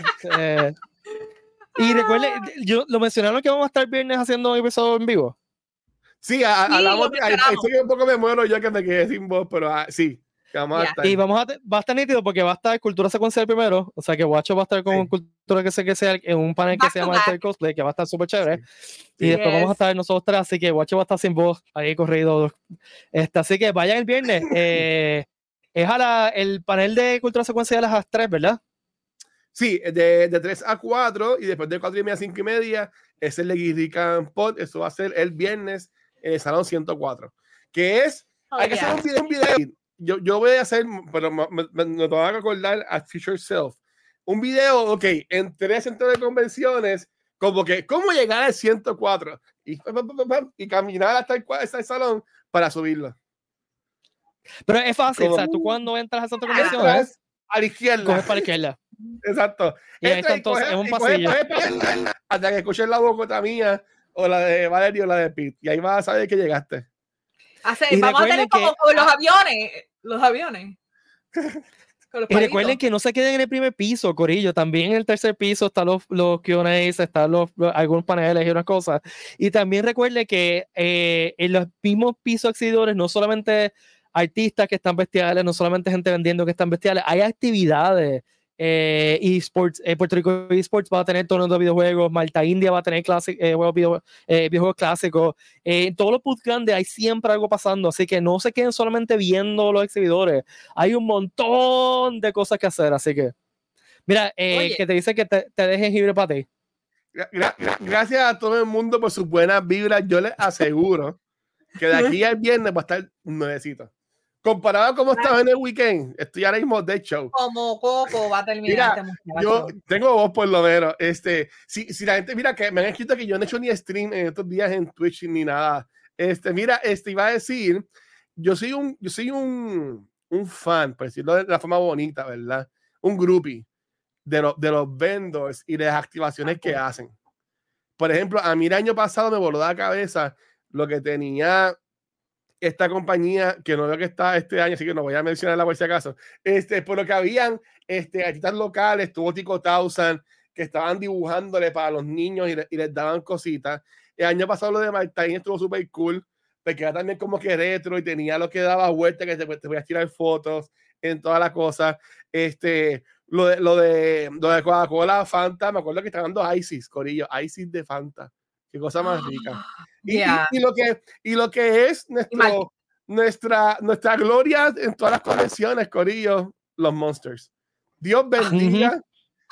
Y recuerden, lo mencionaron que vamos a estar viernes haciendo un episodio en vivo. Sí, hablamos. Estoy un poco me muero yo que me quedé sin voz, pero sí. Vamos a estar. Y va a estar nítido porque va a estar Cultura Secuencial primero. O sea que Guacho va a estar con Cultura que sea en un panel que se llama el Cosplay, que va a estar súper chévere. Y después vamos a estar nosotros tres, así que Guacho va a estar sin voz ahí corrido. Así que vayan el viernes. Es el panel de Cultura Secuencial a las 3, ¿verdad? Sí, de 3 a 4 y después de 4:30 a 5:30 es el de Geeky Pod. Eso va a ser el viernes en el Salón 104. Que es, hay que hacer un video. Yo voy a hacer, pero me tengo que acordar a Future Self. Un video, en 3 centros de convenciones, como que, ¿cómo llegar al 104? Y caminar hasta el salón para subirlo. Pero es fácil, o sea, tú cuando entras al centro de convenciones, a la izquierda. coges para la izquierda. Exacto. Y ahí está entonces, es un pasillo. Hasta que escuches la bocota mía, o la de Valerio, o la de Pete. Y ahí vas a saber que llegaste. Vamos a tener como los aviones. Y recuerden que no se queden en el primer piso, corillo. También en el tercer piso están los Q&As, están algunos paneles y unas cosas. Y también recuerden que en los mismos pisos exhibidores, no solamente artistas que están bestiales, no solamente gente vendiendo que están bestiales, hay actividades. eSports, Puerto Rico eSports va a tener torneos de videojuegos, Malta India va a tener videojuegos clásicos. En todos los booths grandes hay siempre algo pasando, así que no se queden solamente viendo los exhibidores, hay un montón de cosas que hacer, así que mira, que te dice que te dejes libre para ti. Gracias a todo el mundo por sus buenas vibras. Yo les aseguro que de aquí al viernes va a estar nuevecito. Comparado a cómo estaba en el weekend, estoy ahora mismo de show. Como Coco va a terminar. Mira, yo tengo voz por lo menos. Si la gente, mira, que me han escrito que yo no he hecho ni stream en estos días en Twitch ni nada. Mira, iba a decir, yo soy un fan, por decirlo de la forma bonita, ¿verdad? Un groupie de los vendors y de las activaciones que hacen. Por ejemplo, a mí el año pasado me voló la cabeza lo que tenía esta compañía, que no veo que está este año, así que no voy a mencionarla por si acaso, por lo que habían artistas locales, estuvo Tico Tausan, que estaban dibujándole para los niños y les daban cositas. El año pasado lo de Martín estuvo súper cool, porque era también como que retro y tenía lo que daba vuelta, que te voy a tirar fotos en todas las cosas. Lo de Coca-Cola, Fanta, me acuerdo que estaban dando Isis, corillo, Isis de Fanta. Qué cosa más rica. Y lo que es nuestra gloria en todas las convenciones, corillo, los Monsters. Dios bendiga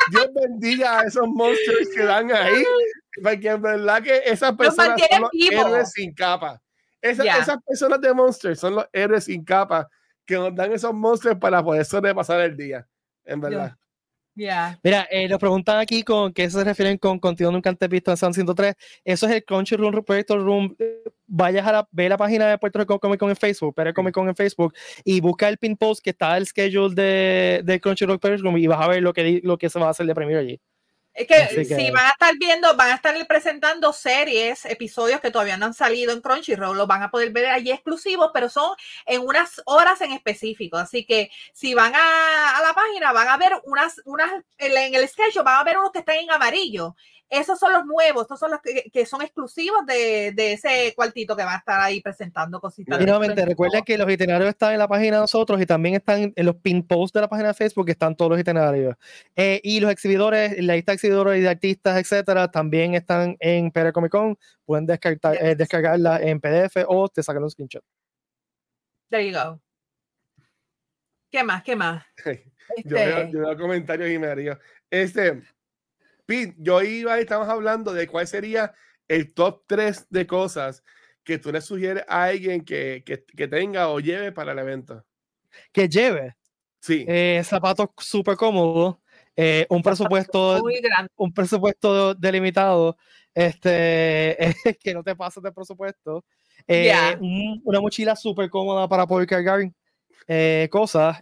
a esos Monsters que dan ahí, porque en verdad que esas personas son los héroes sin capa. Esas personas de Monsters son los héroes sin capa que nos dan esos Monsters para poder sobrepasar el día, en verdad. Mira, nos preguntan aquí con qué se refieren con contenido nunca antes visto en San 103. Eso es el Crunchyroll Project Room. Vayas a ver la página de Puerto Rico Comic Con en Facebook, pero Comic Con en Facebook, y busca el pin post que está el schedule de Crunchyroll Project Room y vas a ver lo que se va a hacer de premio allí. Es que si van a estar presentando series, episodios que todavía no han salido en Crunchyroll, los van a poder ver allí exclusivos, pero son en unas horas en específico. Así que si van a la página, van a ver unas en el schedule, van a ver unos que están en amarillo. Esos son los nuevos, estos son los que son exclusivos de ese cuartito que va a estar ahí presentando cositas. Y nuevamente, recuerden que los itinerarios están en la página de nosotros y también están en los pin posts de la página de Facebook, que están todos los itinerarios. Y los exhibidores, la lista de exhibidores y de artistas, etcétera, también están en PR Comic Con. Pueden descargarla en PDF o te sacan un screenshot. There you go. ¿Qué más? Yo veo comentarios y me río. Pete, estamos hablando de cuál sería el top 3 de cosas que tú le sugieres a alguien que tenga o lleve para el evento. Que lleve. Sí. Zapatos súper cómodos, un presupuesto delimitado, que no te pases de presupuesto, una mochila súper cómoda para poder cargar cosas,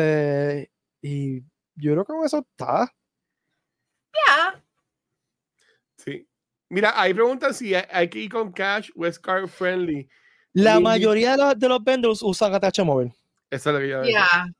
y yo creo que con eso está. Sí. Mira, ahí preguntan si hay que ir con cash o es card friendly. La mayoría de los vendors usan ATH móvil. Eso es lo que yo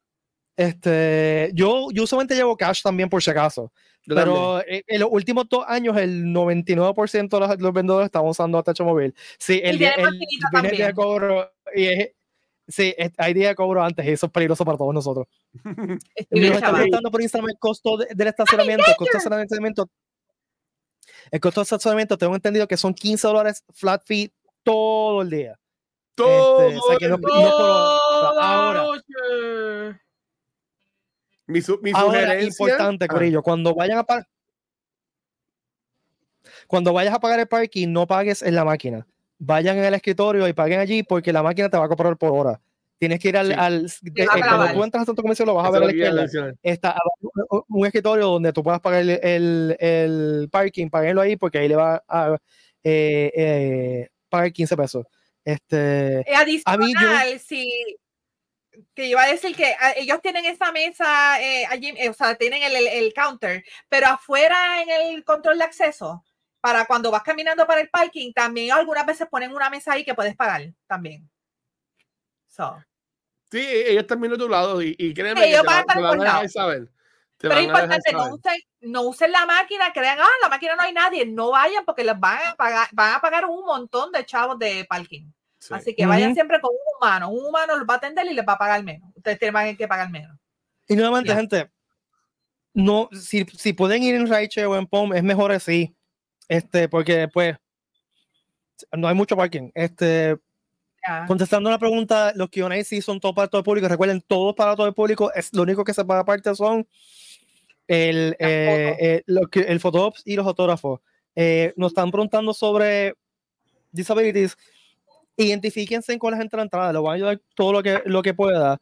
yo usualmente llevo cash también por si acaso. Pero en los últimos 2 años el 99% de los vendedores están usando ATH móvil. Sí, el día de cobro sí, hay día de cobro antes y eso es peligroso para todos nosotros. Nos están preguntando por Instagram el costo del estacionamiento. El costo de estacionamiento, tengo entendido que son $15 flat fee todo el día. Ahora, mi sugerencia, importante, Corillo, cuando vayas a pagar el parking, no pagues en la máquina. Vayan en el escritorio y paguen allí porque la máquina te va a cobrar por hora. Tienes que ir cuando tú entras al centro comercial, lo vas a ver a la izquierda. Está un escritorio donde tú puedas pagar el parking, páguenlo ahí porque ahí le va a pagar $15. Adicional, que iba a decir que ellos tienen esa mesa allí, o sea, tienen el counter, pero afuera en el control de acceso, para cuando vas caminando para el parking, también algunas veces ponen una mesa ahí que puedes pagar también. Sí, ellos también de tu lado y créeme ellos van a estar por lado. Pero es importante, no usen la máquina, crean, la máquina no hay nadie, no vayan porque les van a pagar un montón de chavos de parking. Sí. Así que vayan siempre con un humano los va a atender y les va a pagar menos. Ustedes tienen que pagar menos. Y nuevamente, gente, no, si pueden ir en Rideshare o en POM, es mejor así, porque pues no hay mucho parking. Contestando la pregunta, los Q&A sí son todos para todo el público. Recuerden, todos para todo el público. Lo único que se paga aparte son el fotógrafo y los autógrafos. Nos están preguntando sobre disabilities. Identifíquense con la gente de la entrada. Lo van a ayudar todo lo que pueda.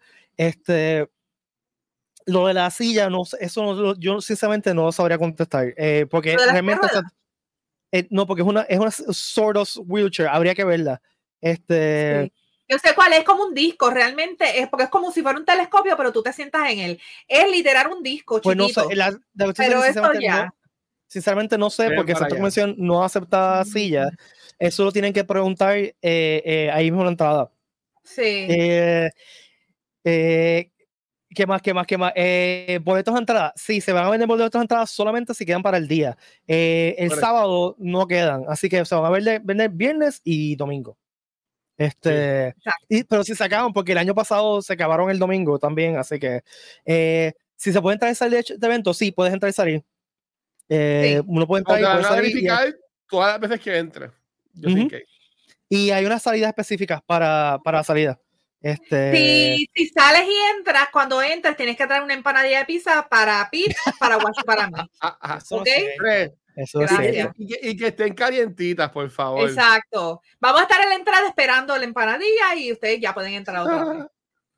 Lo de la silla, yo sinceramente no sabría contestar. Porque realmente no, porque es una sort of wheelchair. Habría que verla. Sí. Yo sé cuál es, como un disco, realmente es porque es como si fuera un telescopio, pero tú te sientas en él. Es literal un disco chiquito. No sé, pero eso ya. Sinceramente no sé, porque esta convención no acepta silla. Eso lo tienen que preguntar ahí mismo en la entrada. Sí. ¿Qué más? Boletos de entrada. Sí, se van a vender boletos de entrada solamente si quedan para el día. El sábado no quedan, así que se van a vender viernes y domingo. Pero si se acaban, porque el año pasado se acabaron el domingo también, así que si se puede entrar y salir de evento, sí, puedes entrar y salir. Uno puede entrar y puede salir verificar todas las veces que entre. Y hay unas salidas específicas para salida. Si sales y entras, cuando entres tienes que traer una empanadilla de pizza para Pete, para Guacho, para mí. ¿Okay? Eso es cierto. Y que estén calientitas, por favor. Exacto. Vamos a estar en la entrada esperando la empanadilla y ustedes ya pueden entrar otra vez.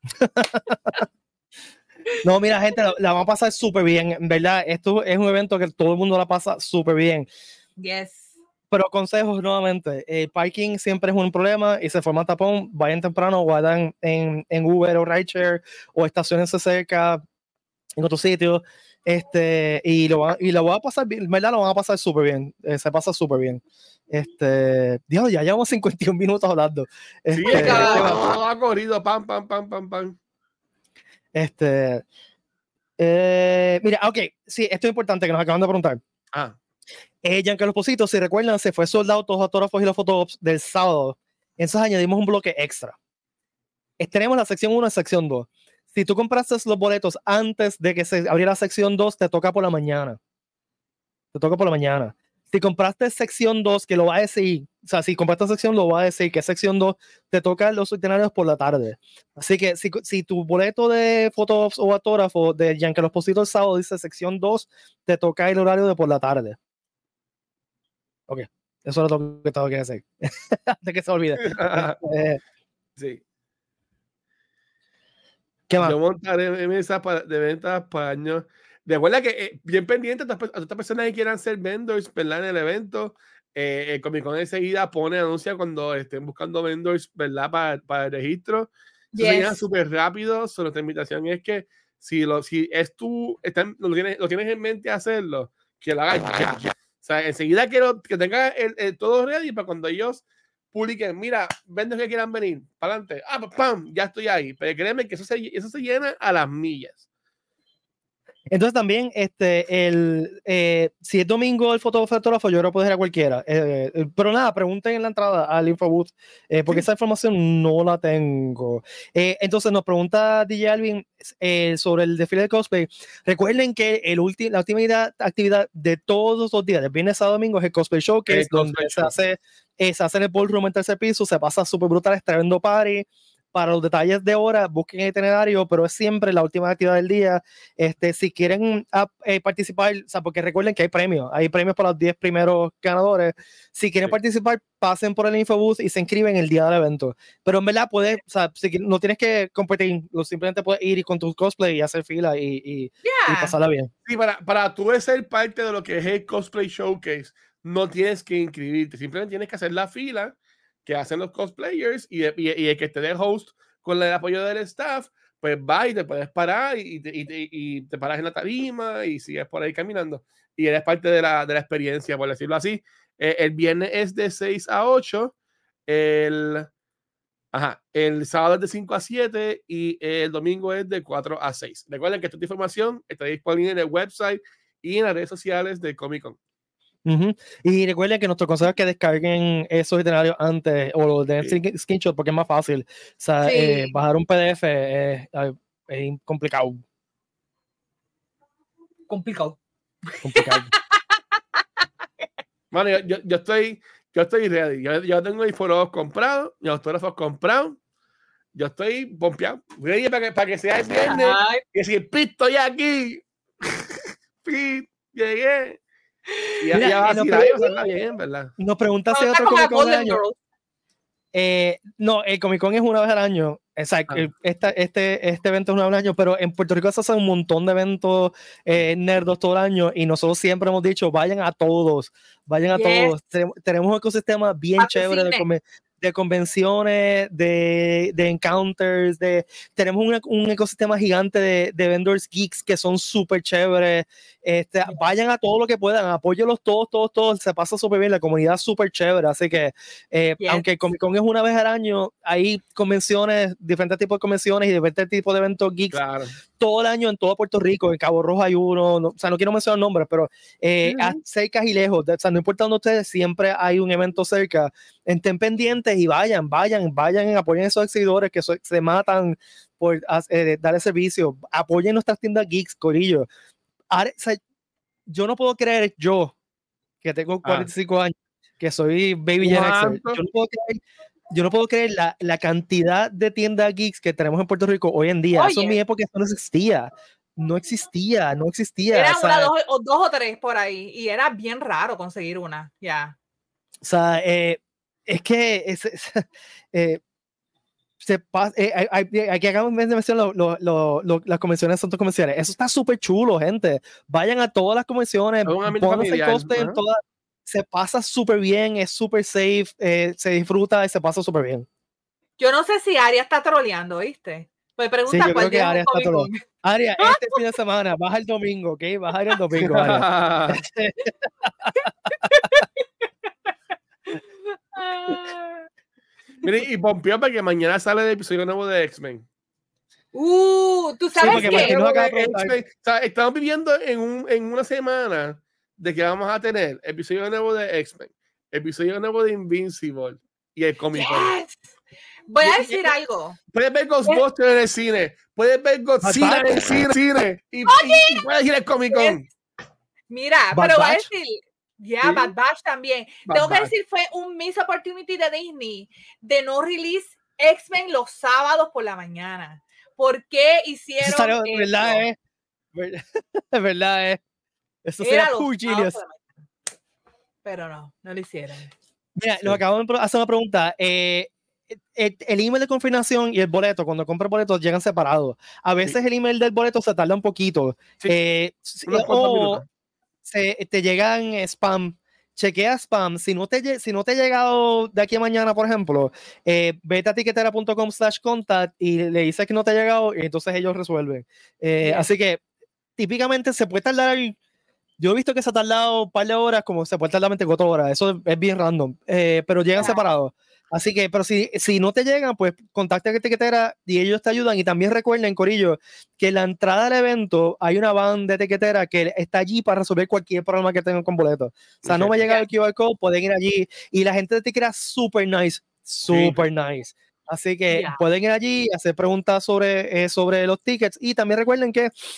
No, mira, gente, la vamos a pasar súper bien. En verdad, esto es un evento que todo el mundo la pasa súper bien. Yes. Pero consejos nuevamente, parking siempre es un problema y se forma tapón, vayan temprano, vayan en Uber o Rideshare o estaciones cerca en otro sitio. Y lo voy a pasar bien, ¿verdad? Lo van a pasar súper bien. Se pasa súper bien. Dios, ya llevamos 51 minutos hablando. Sí, ha corrido, pam. Mira, ok, sí, esto es importante que nos acaban de preguntar. Giancarlo Esposito, si recuerdan, se fue soldado todos los autógrafos y los fotógrafos del sábado. Entonces añadimos un bloque extra. Tenemos la sección 1 y sección 2. Si tú compraste los boletos antes de que se abriera la sección 2, te toca por la mañana. Si compraste sección 2, que lo va a decir, o sea, si compraste sección, lo va a decir que sección 2 te toca los itinerarios por la tarde. Así que si tu boleto de fotos o autógrafo de Giancarlo Esposito el sábado dice sección 2, te toca el horario de por la tarde. Ok, eso es lo que tengo que decir. Antes que se olvide. Sí. ¿Qué más? Yo montaré mesas de ventas para años. Recuerda que bien pendiente a otras personas que quieran ser vendors, ¿verdad? En el evento. El Comic Con enseguida anuncia cuando estén buscando vendors, ¿verdad? Para el registro. Eso se llena súper rápido. So, nuestra invitación es que si es tú, lo tienes en mente hacerlo, que lo hagas ya. O sea, enseguida quiero que tenga todo ready para cuando ellos publiquen, mira, vendors que quieran venir, para adelante, pues, ¡pam! Ya estoy ahí. Pero créeme que eso se llena a las millas. Entonces también, si es domingo el fotógrafo, yo creo que puede ir a cualquiera. Pero nada, pregunten en la entrada al Infobooth, porque esa información no la tengo. Entonces nos pregunta DJ Alvin sobre el desfile de cosplay. Recuerden que la última actividad de todos los días, de viernes a domingo, es el Cosplay Showcase, donde se hace en el ballroom en tercer piso, se pasa súper brutal, es tremendo party. Para los detalles de hora, busquen el itinerario, pero es siempre la última actividad del día. Si quieren participar, o sea, porque recuerden que hay premios para los 10 primeros ganadores. Si quieren participar, pasen por el Infobooth y se inscriben el día del evento. Pero en verdad puedes, o sea, no tienes que competir, simplemente puedes ir con tu cosplay y hacer fila y pasarla bien. Sí, para tú ser parte de lo que es el Cosplay Showcase, no tienes que inscribirte, simplemente tienes que hacer la fila que hacen los cosplayers y el que esté de host con el apoyo del staff, pues va y te puedes parar y te paras en la tarima y sigues por ahí caminando y eres parte de la experiencia, por decirlo así. El viernes es de 6 a 8, el sábado es de 5 a 7 y el domingo es de 4 a 6. Recuerden que toda esta información está disponible en el website y en las redes sociales de Comic Con. Y recuerden que nuestro consejo es que descarguen esos itinerarios antes o los den screenshot porque es más fácil. O sea, bajar un PDF es complicado. Bueno, yo estoy ready. Yo tengo mis foros comprados, mis autógrafos comprados. Yo estoy pompeado. Ready para que sea el viernes. Y decir, estoy aquí. Llegué. Nos pregunta si otro Comic Con del año. No, el Comic Con es una vez al año. Exacto. Este evento es una vez al año, pero en Puerto Rico se hacen un montón de eventos nerdos todo el año y nosotros siempre hemos dicho, vayan a todos. Tenemos un ecosistema bien chévere de convenciones, de encounters, tenemos un ecosistema gigante de vendors geeks que son súper chéveres. Vayan a todo lo que puedan, apóyenlos todos, se pasa súper bien, la comunidad es súper chévere, así que aunque el Comic Con es una vez al año, hay convenciones, diferentes tipos de convenciones y diferentes tipos de eventos geeks todo el año en todo Puerto Rico. En Cabo Rojo hay uno, o sea, no quiero mencionar nombres, pero cerca y lejos, o sea, no importa dónde ustedes, siempre hay un evento cerca. Estén pendientes y vayan, apoyen a esos exhibidores que se matan por darle servicio, apoyen nuestras tiendas geeks, corillo. Ahora, o sea, yo no puedo creer, yo que tengo 45 años, que soy baby Gen Xer, yo no puedo creer la cantidad de tiendas geeks que tenemos en Puerto Rico hoy en día. Eso en mi época no existía. No existía. Era una, dos o tres por ahí y era bien raro conseguir una, O sea, es que aquí acabamos de mencionar las convenciones, centros comerciales. Eso está súper chulo, gente. Vayan a todas las convenciones, pónganse cosplay en todas. Se pasa súper bien, es súper safe, se disfruta y se pasa súper bien. Yo no sé si Aria está troleando, ¿viste? Pues pregunta cuál día es Comic Con. Aria, este fin de semana, baja el domingo, ¿ok? Baja el domingo, Aria. Mire, y pompeó para que mañana sale el episodio nuevo de X-Men. Tú sabes que estamos viviendo en una semana de que vamos a tener episodio nuevo de X-Men, episodio nuevo de Invincible y el Comic Con. Voy a decir algo. Puedes ver Ghostbusters en el cine, puedes ver Godzilla en el cine y puedes ir al Comic Con. Mira, pero voy a decir, Bad Batch también. Tengo que decir, fue un miss opportunity de Disney de no release X-Men los sábados por la mañana. ¿Por qué hicieron eso? ¿Verdad? Eso sería Pugilius. Pero no lo hicieron. Mira, nos acabamos de hacer una pregunta. El email de confirmación y el boleto, cuando compras boletos, llegan separados. A veces el email del boleto se tarda un poquito. O te llegan spam. Chequea spam. Si no te ha llegado de aquí a mañana, por ejemplo, vete a tiquetera.com/contact y le dices que no te ha llegado y entonces ellos resuelven. Así que típicamente se puede tardar. Yo he visto que se ha tardado un par de horas, como se puede tardar 24 horas. Eso es bien random. Pero llegan separados. Así que, pero si no te llegan, pues contacta a Tiquetera y ellos te ayudan. Y también recuerden, corillo, que en la entrada del evento hay una van de Tiquetera que está allí para resolver cualquier problema que tengan con boletos. O sea, no me llega el QR code, pueden ir allí. Y la gente de Tiquetera es súper nice, nice. Así que pueden ir allí y hacer preguntas sobre los tickets. Y también recuerden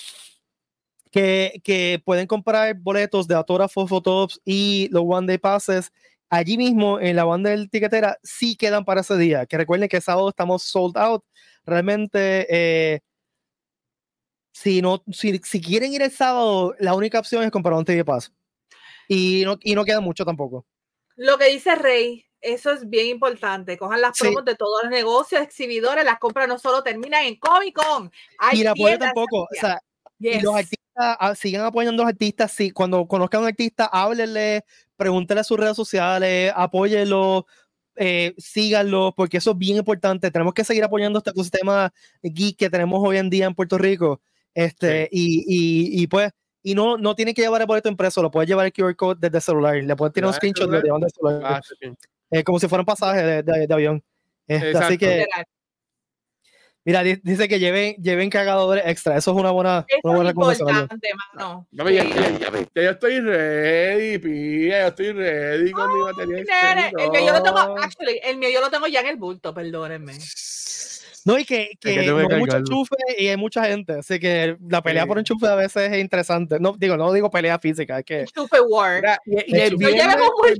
que pueden comprar boletos de autógrafos, fotops y los One Day Passes allí mismo en la banda del Tiquetera. Sí quedan para ese día, que recuerden que sábado estamos sold out. Realmente si quieren ir el sábado, la única opción es comprar un TV Pass y no queda mucho tampoco. Lo que dice Rey, eso es bien importante. Cojan las promos de todos los negocios, exhibidores. Las compras no solo terminan en Comic Con. Y el apoyo tampoco. O sea, y los artistas sigan apoyando a los artistas. Sí, cuando conozcan a un artista, háblenle, pregúntenle a sus redes sociales, apóyenlo, síganlo, porque eso es bien importante. Tenemos que seguir apoyando este ecosistema geek que tenemos hoy en día en Puerto Rico. Y pues, y no tienen que llevar el boleto impreso, lo puedes llevar el QR code desde el celular, le puedes tirar un screenshot de celular, como si fuera un pasaje de avión. Así que mira, dice que lleven cargadores extra. Eso es una buena recomendación. Mano. Ya yo estoy ready, pilla. Yo estoy ready con mi batería. El mío yo lo tengo ya en el bulto, perdónenme. No, y que no hay mucho enchufe y hay mucha gente. Así que la pelea por enchufe a veces es interesante. No digo pelea física, es que enchufe war. Y el viernes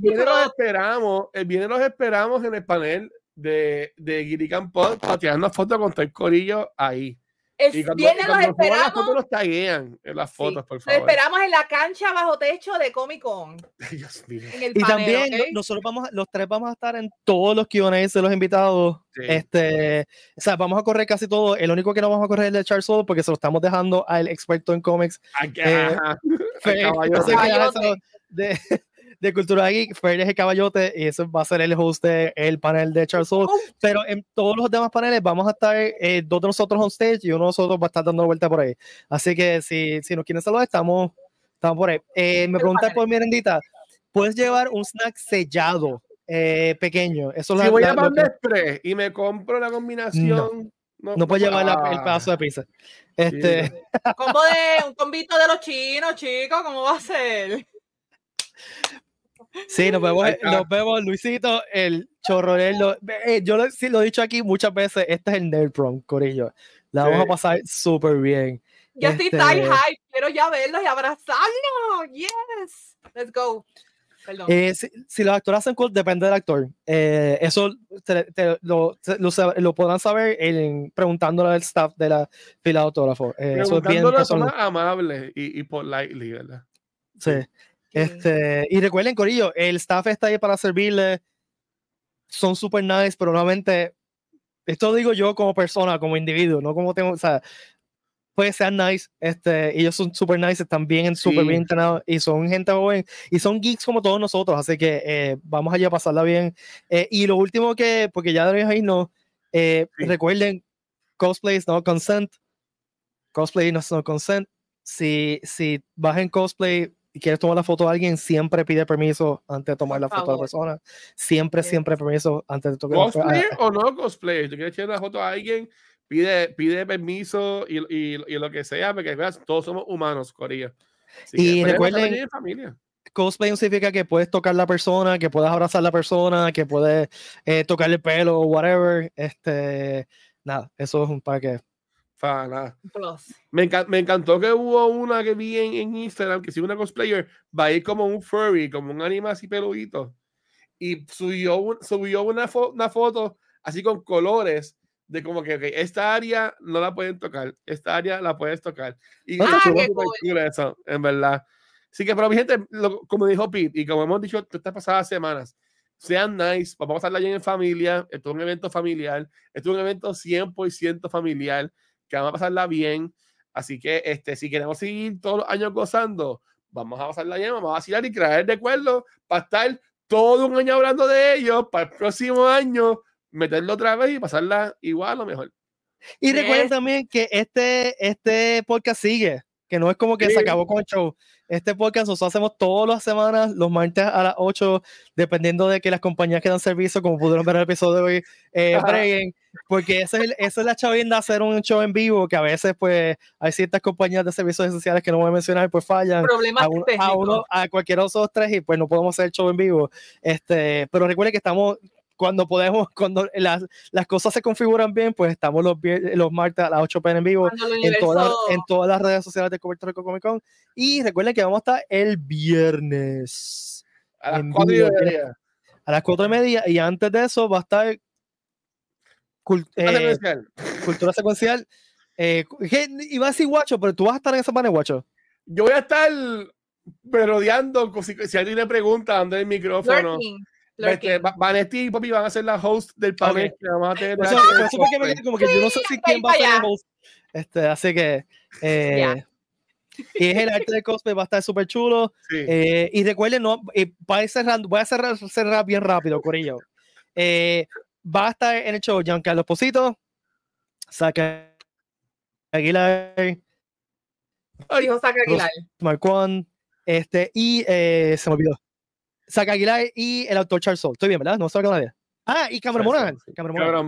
los esperamos en el panel de Guirican Pod para tirar una foto con todo el corillo ahí. Vienen los esperamos. Las fotos los taguean en las fotos, por favor. Los esperamos en la cancha bajo techo de Comic Con. Dios mío. En el y panel, también nosotros los tres vamos a estar en todos los Q&A de los invitados. O sea, vamos a correr casi todo. El único que no vamos a correr es el de Charles Soule porque se lo estamos dejando al experto en cómics. De Cultura Geek. Fer es el caballote y eso va a ser el host del panel de Charles Soule. Pero en todos los demás paneles vamos a estar dos de nosotros on stage y uno de nosotros va a estar dando vuelta por ahí. Así que si nos quieren saludar, estamos por ahí. Me pregunta por Merendita, ¿puedes llevar un snack sellado pequeño? Eso si voy a Panda Express y me compro la combinación... No puedes llevar el pedazo de pizza. Un combito de los chinos, chicos, ¿cómo va a ser? Sí, nos vemos, Luisito, el chorronero. Yo lo he dicho aquí muchas veces, este es el Nerd Prom, corillo. La vamos a pasar súper bien. Ya estoy tan hype, quiero ya verlos y abrazarlos. Yes, let's go. Perdón. Si los actores hacen cool, depende del actor. Eso lo podrán saber preguntándole al staff de la fila de autógrafos. Eso es bien más amable y politely, ¿verdad? Sí. Y recuerden, corillo, el staff está ahí para servirle, son super nice, pero nuevamente esto lo digo yo como persona, como individuo, no como tengo, o sea, puede ser nice, ellos son super nice, están bien entrenados y son gente joven y son geeks como todos nosotros, así que vamos allá a pasarla bien. Y lo último porque ya debemos irnos, recuerden, cosplays no consent. Cosplay no consent. Si vas en cosplay y quieres tomar la foto de alguien, siempre pide permiso antes de tomar la foto de la persona. Siempre permiso antes de tomar la foto. ¿Cosplay o no cosplay? Si quieres echar una foto a alguien, pide permiso y lo que sea, porque veas, todos somos humanos, Corea. Y recuerden, cosplay no significa que puedes tocar la persona, que puedes abrazar a la persona, que puedes tocarle el pelo o whatever. Nada, eso es un paquete. Nada. Me encantó que hubo una que vi en Instagram, que si una cosplayer va a ir como un furry, como un anime así peludito, y subió una foto así con colores de como que okay, esta área no la pueden tocar, esta área la puedes tocar. Y cool eso, en verdad. Así que, pero mi gente, como dijo Pete, y como hemos dicho estas pasadas semanas, sean nice, vamos a pasarla allí en familia, esto es un evento familiar, esto es un evento 100% familiar, que vamos a pasarla bien. Así que si queremos seguir todos los años gozando, vamos a pasarla bien, vamos a vacilar y crear recuerdos para estar todo un año hablando de ellos, para el próximo año meterlo otra vez y pasarla igual o mejor. Y recuerden también que este podcast sigue, que no es como que se acabó con el show. Este podcast nosotros hacemos todas las semanas, los martes a las 8, dependiendo de que las compañías que dan servicio, como pudieron ver en el episodio de hoy, breguen, porque esa es la chavienda, hacer un show en vivo, que a veces pues hay ciertas compañías de servicios esenciales que no voy a mencionar, pues fallan a cualquiera de esos tres y pues no podemos hacer el show en vivo. Pero recuerden que estamos... Cuando las cosas se configuran bien, pues estamos los martes a las 8 p.m. en vivo en todas las redes sociales de Puerto Rico Comic Con. Y recuerden que vamos a estar el viernes a las 4:30. A las 4:30. Y antes de eso va a estar Cultura Secuencial. Iba a decir Guacho, pero tú vas a estar en ese panel, Guacho. Yo voy a estar merodeando. Si alguien le pregunta dónde es el micrófono. Vanetti y Papi van a ser la host del panel que vamos a tener. Eso porque me quedé como que yo no sé si quién va a ser el host. Así que y es el arte de cosplay, va a estar súper chulo. Y recuerden, voy a cerrar bien rápido, corillo. Va a estar en el show Giancarlo Esposito, Saca Aguilar, Marquand, y se me olvidó. Saca Aguilar y el autor Charles Soule. Estoy bien, ¿verdad? No se va a nadie. Y Cameron Monaghan. Cameron,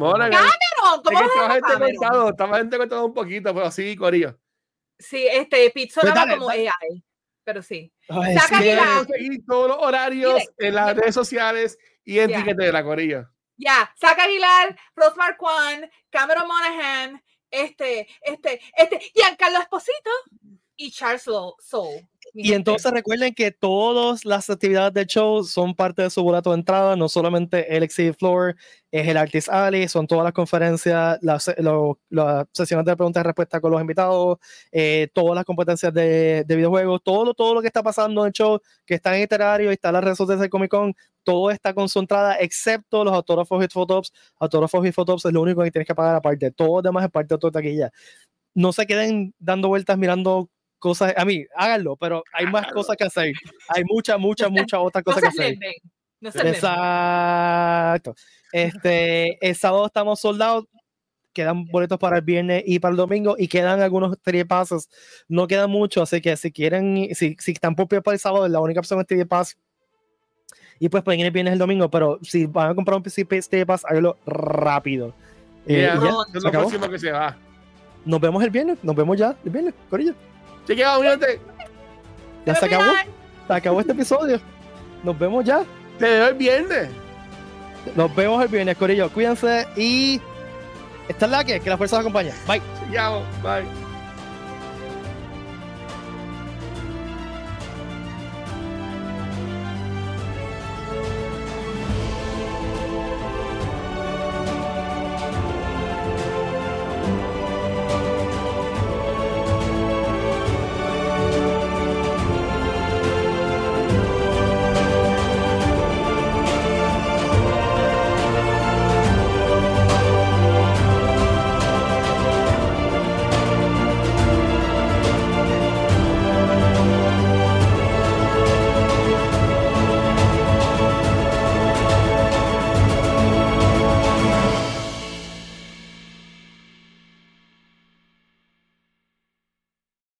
estaba gente contado un poquito, pero sí, corillo. Sí, Pete sonaba como AI, pero sí. Saca Aguilar. Y todos los horarios en las redes sociales y en etiquete de la corilla. Saca Aguilar, Rose Marquand, Cameron Monaghan, Giancarlo Esposito y Charles Soule. Y entonces recuerden que todas las actividades del show son parte de su boleto de entrada, no solamente el Exhibit Floor, es el Artist Alley, son todas las conferencias, las sesiones de preguntas y respuestas con los invitados, todas las competencias de videojuegos, todo lo que está pasando en el show, que está en el itinerario y está en las redes sociales del Comic Con, todo está concentrada, excepto los autógrafos y fotops. Autógrafos y fotops es lo único que tienes que pagar aparte, todo lo demás es parte de tu taquilla. No se queden dando vueltas mirando cosas, a mí, háganlo, pero hay más cosas que hacer. Hay muchas otras cosas que hacer. Exacto. El sábado estamos soldados, quedan boletos para el viernes y para el domingo y quedan algunos 3 passes. No quedan mucho, así que si quieren, si están por pie para el sábado, la única opción es 3 pass. Y pues pueden ir el viernes y el domingo, pero si van a comprar un 3 pass, háganlo rápido. Es lo próximo que se va. Nos vemos el viernes, nos vemos ya el viernes, corillo. Chequeado, gente. Ya se acabó. Se acabó este episodio. Nos vemos ya. Te veo el viernes. Nos vemos el viernes, corillo. Cuídense y esta es la que la fuerza los acompaña. Bye. Chequeado. Bye.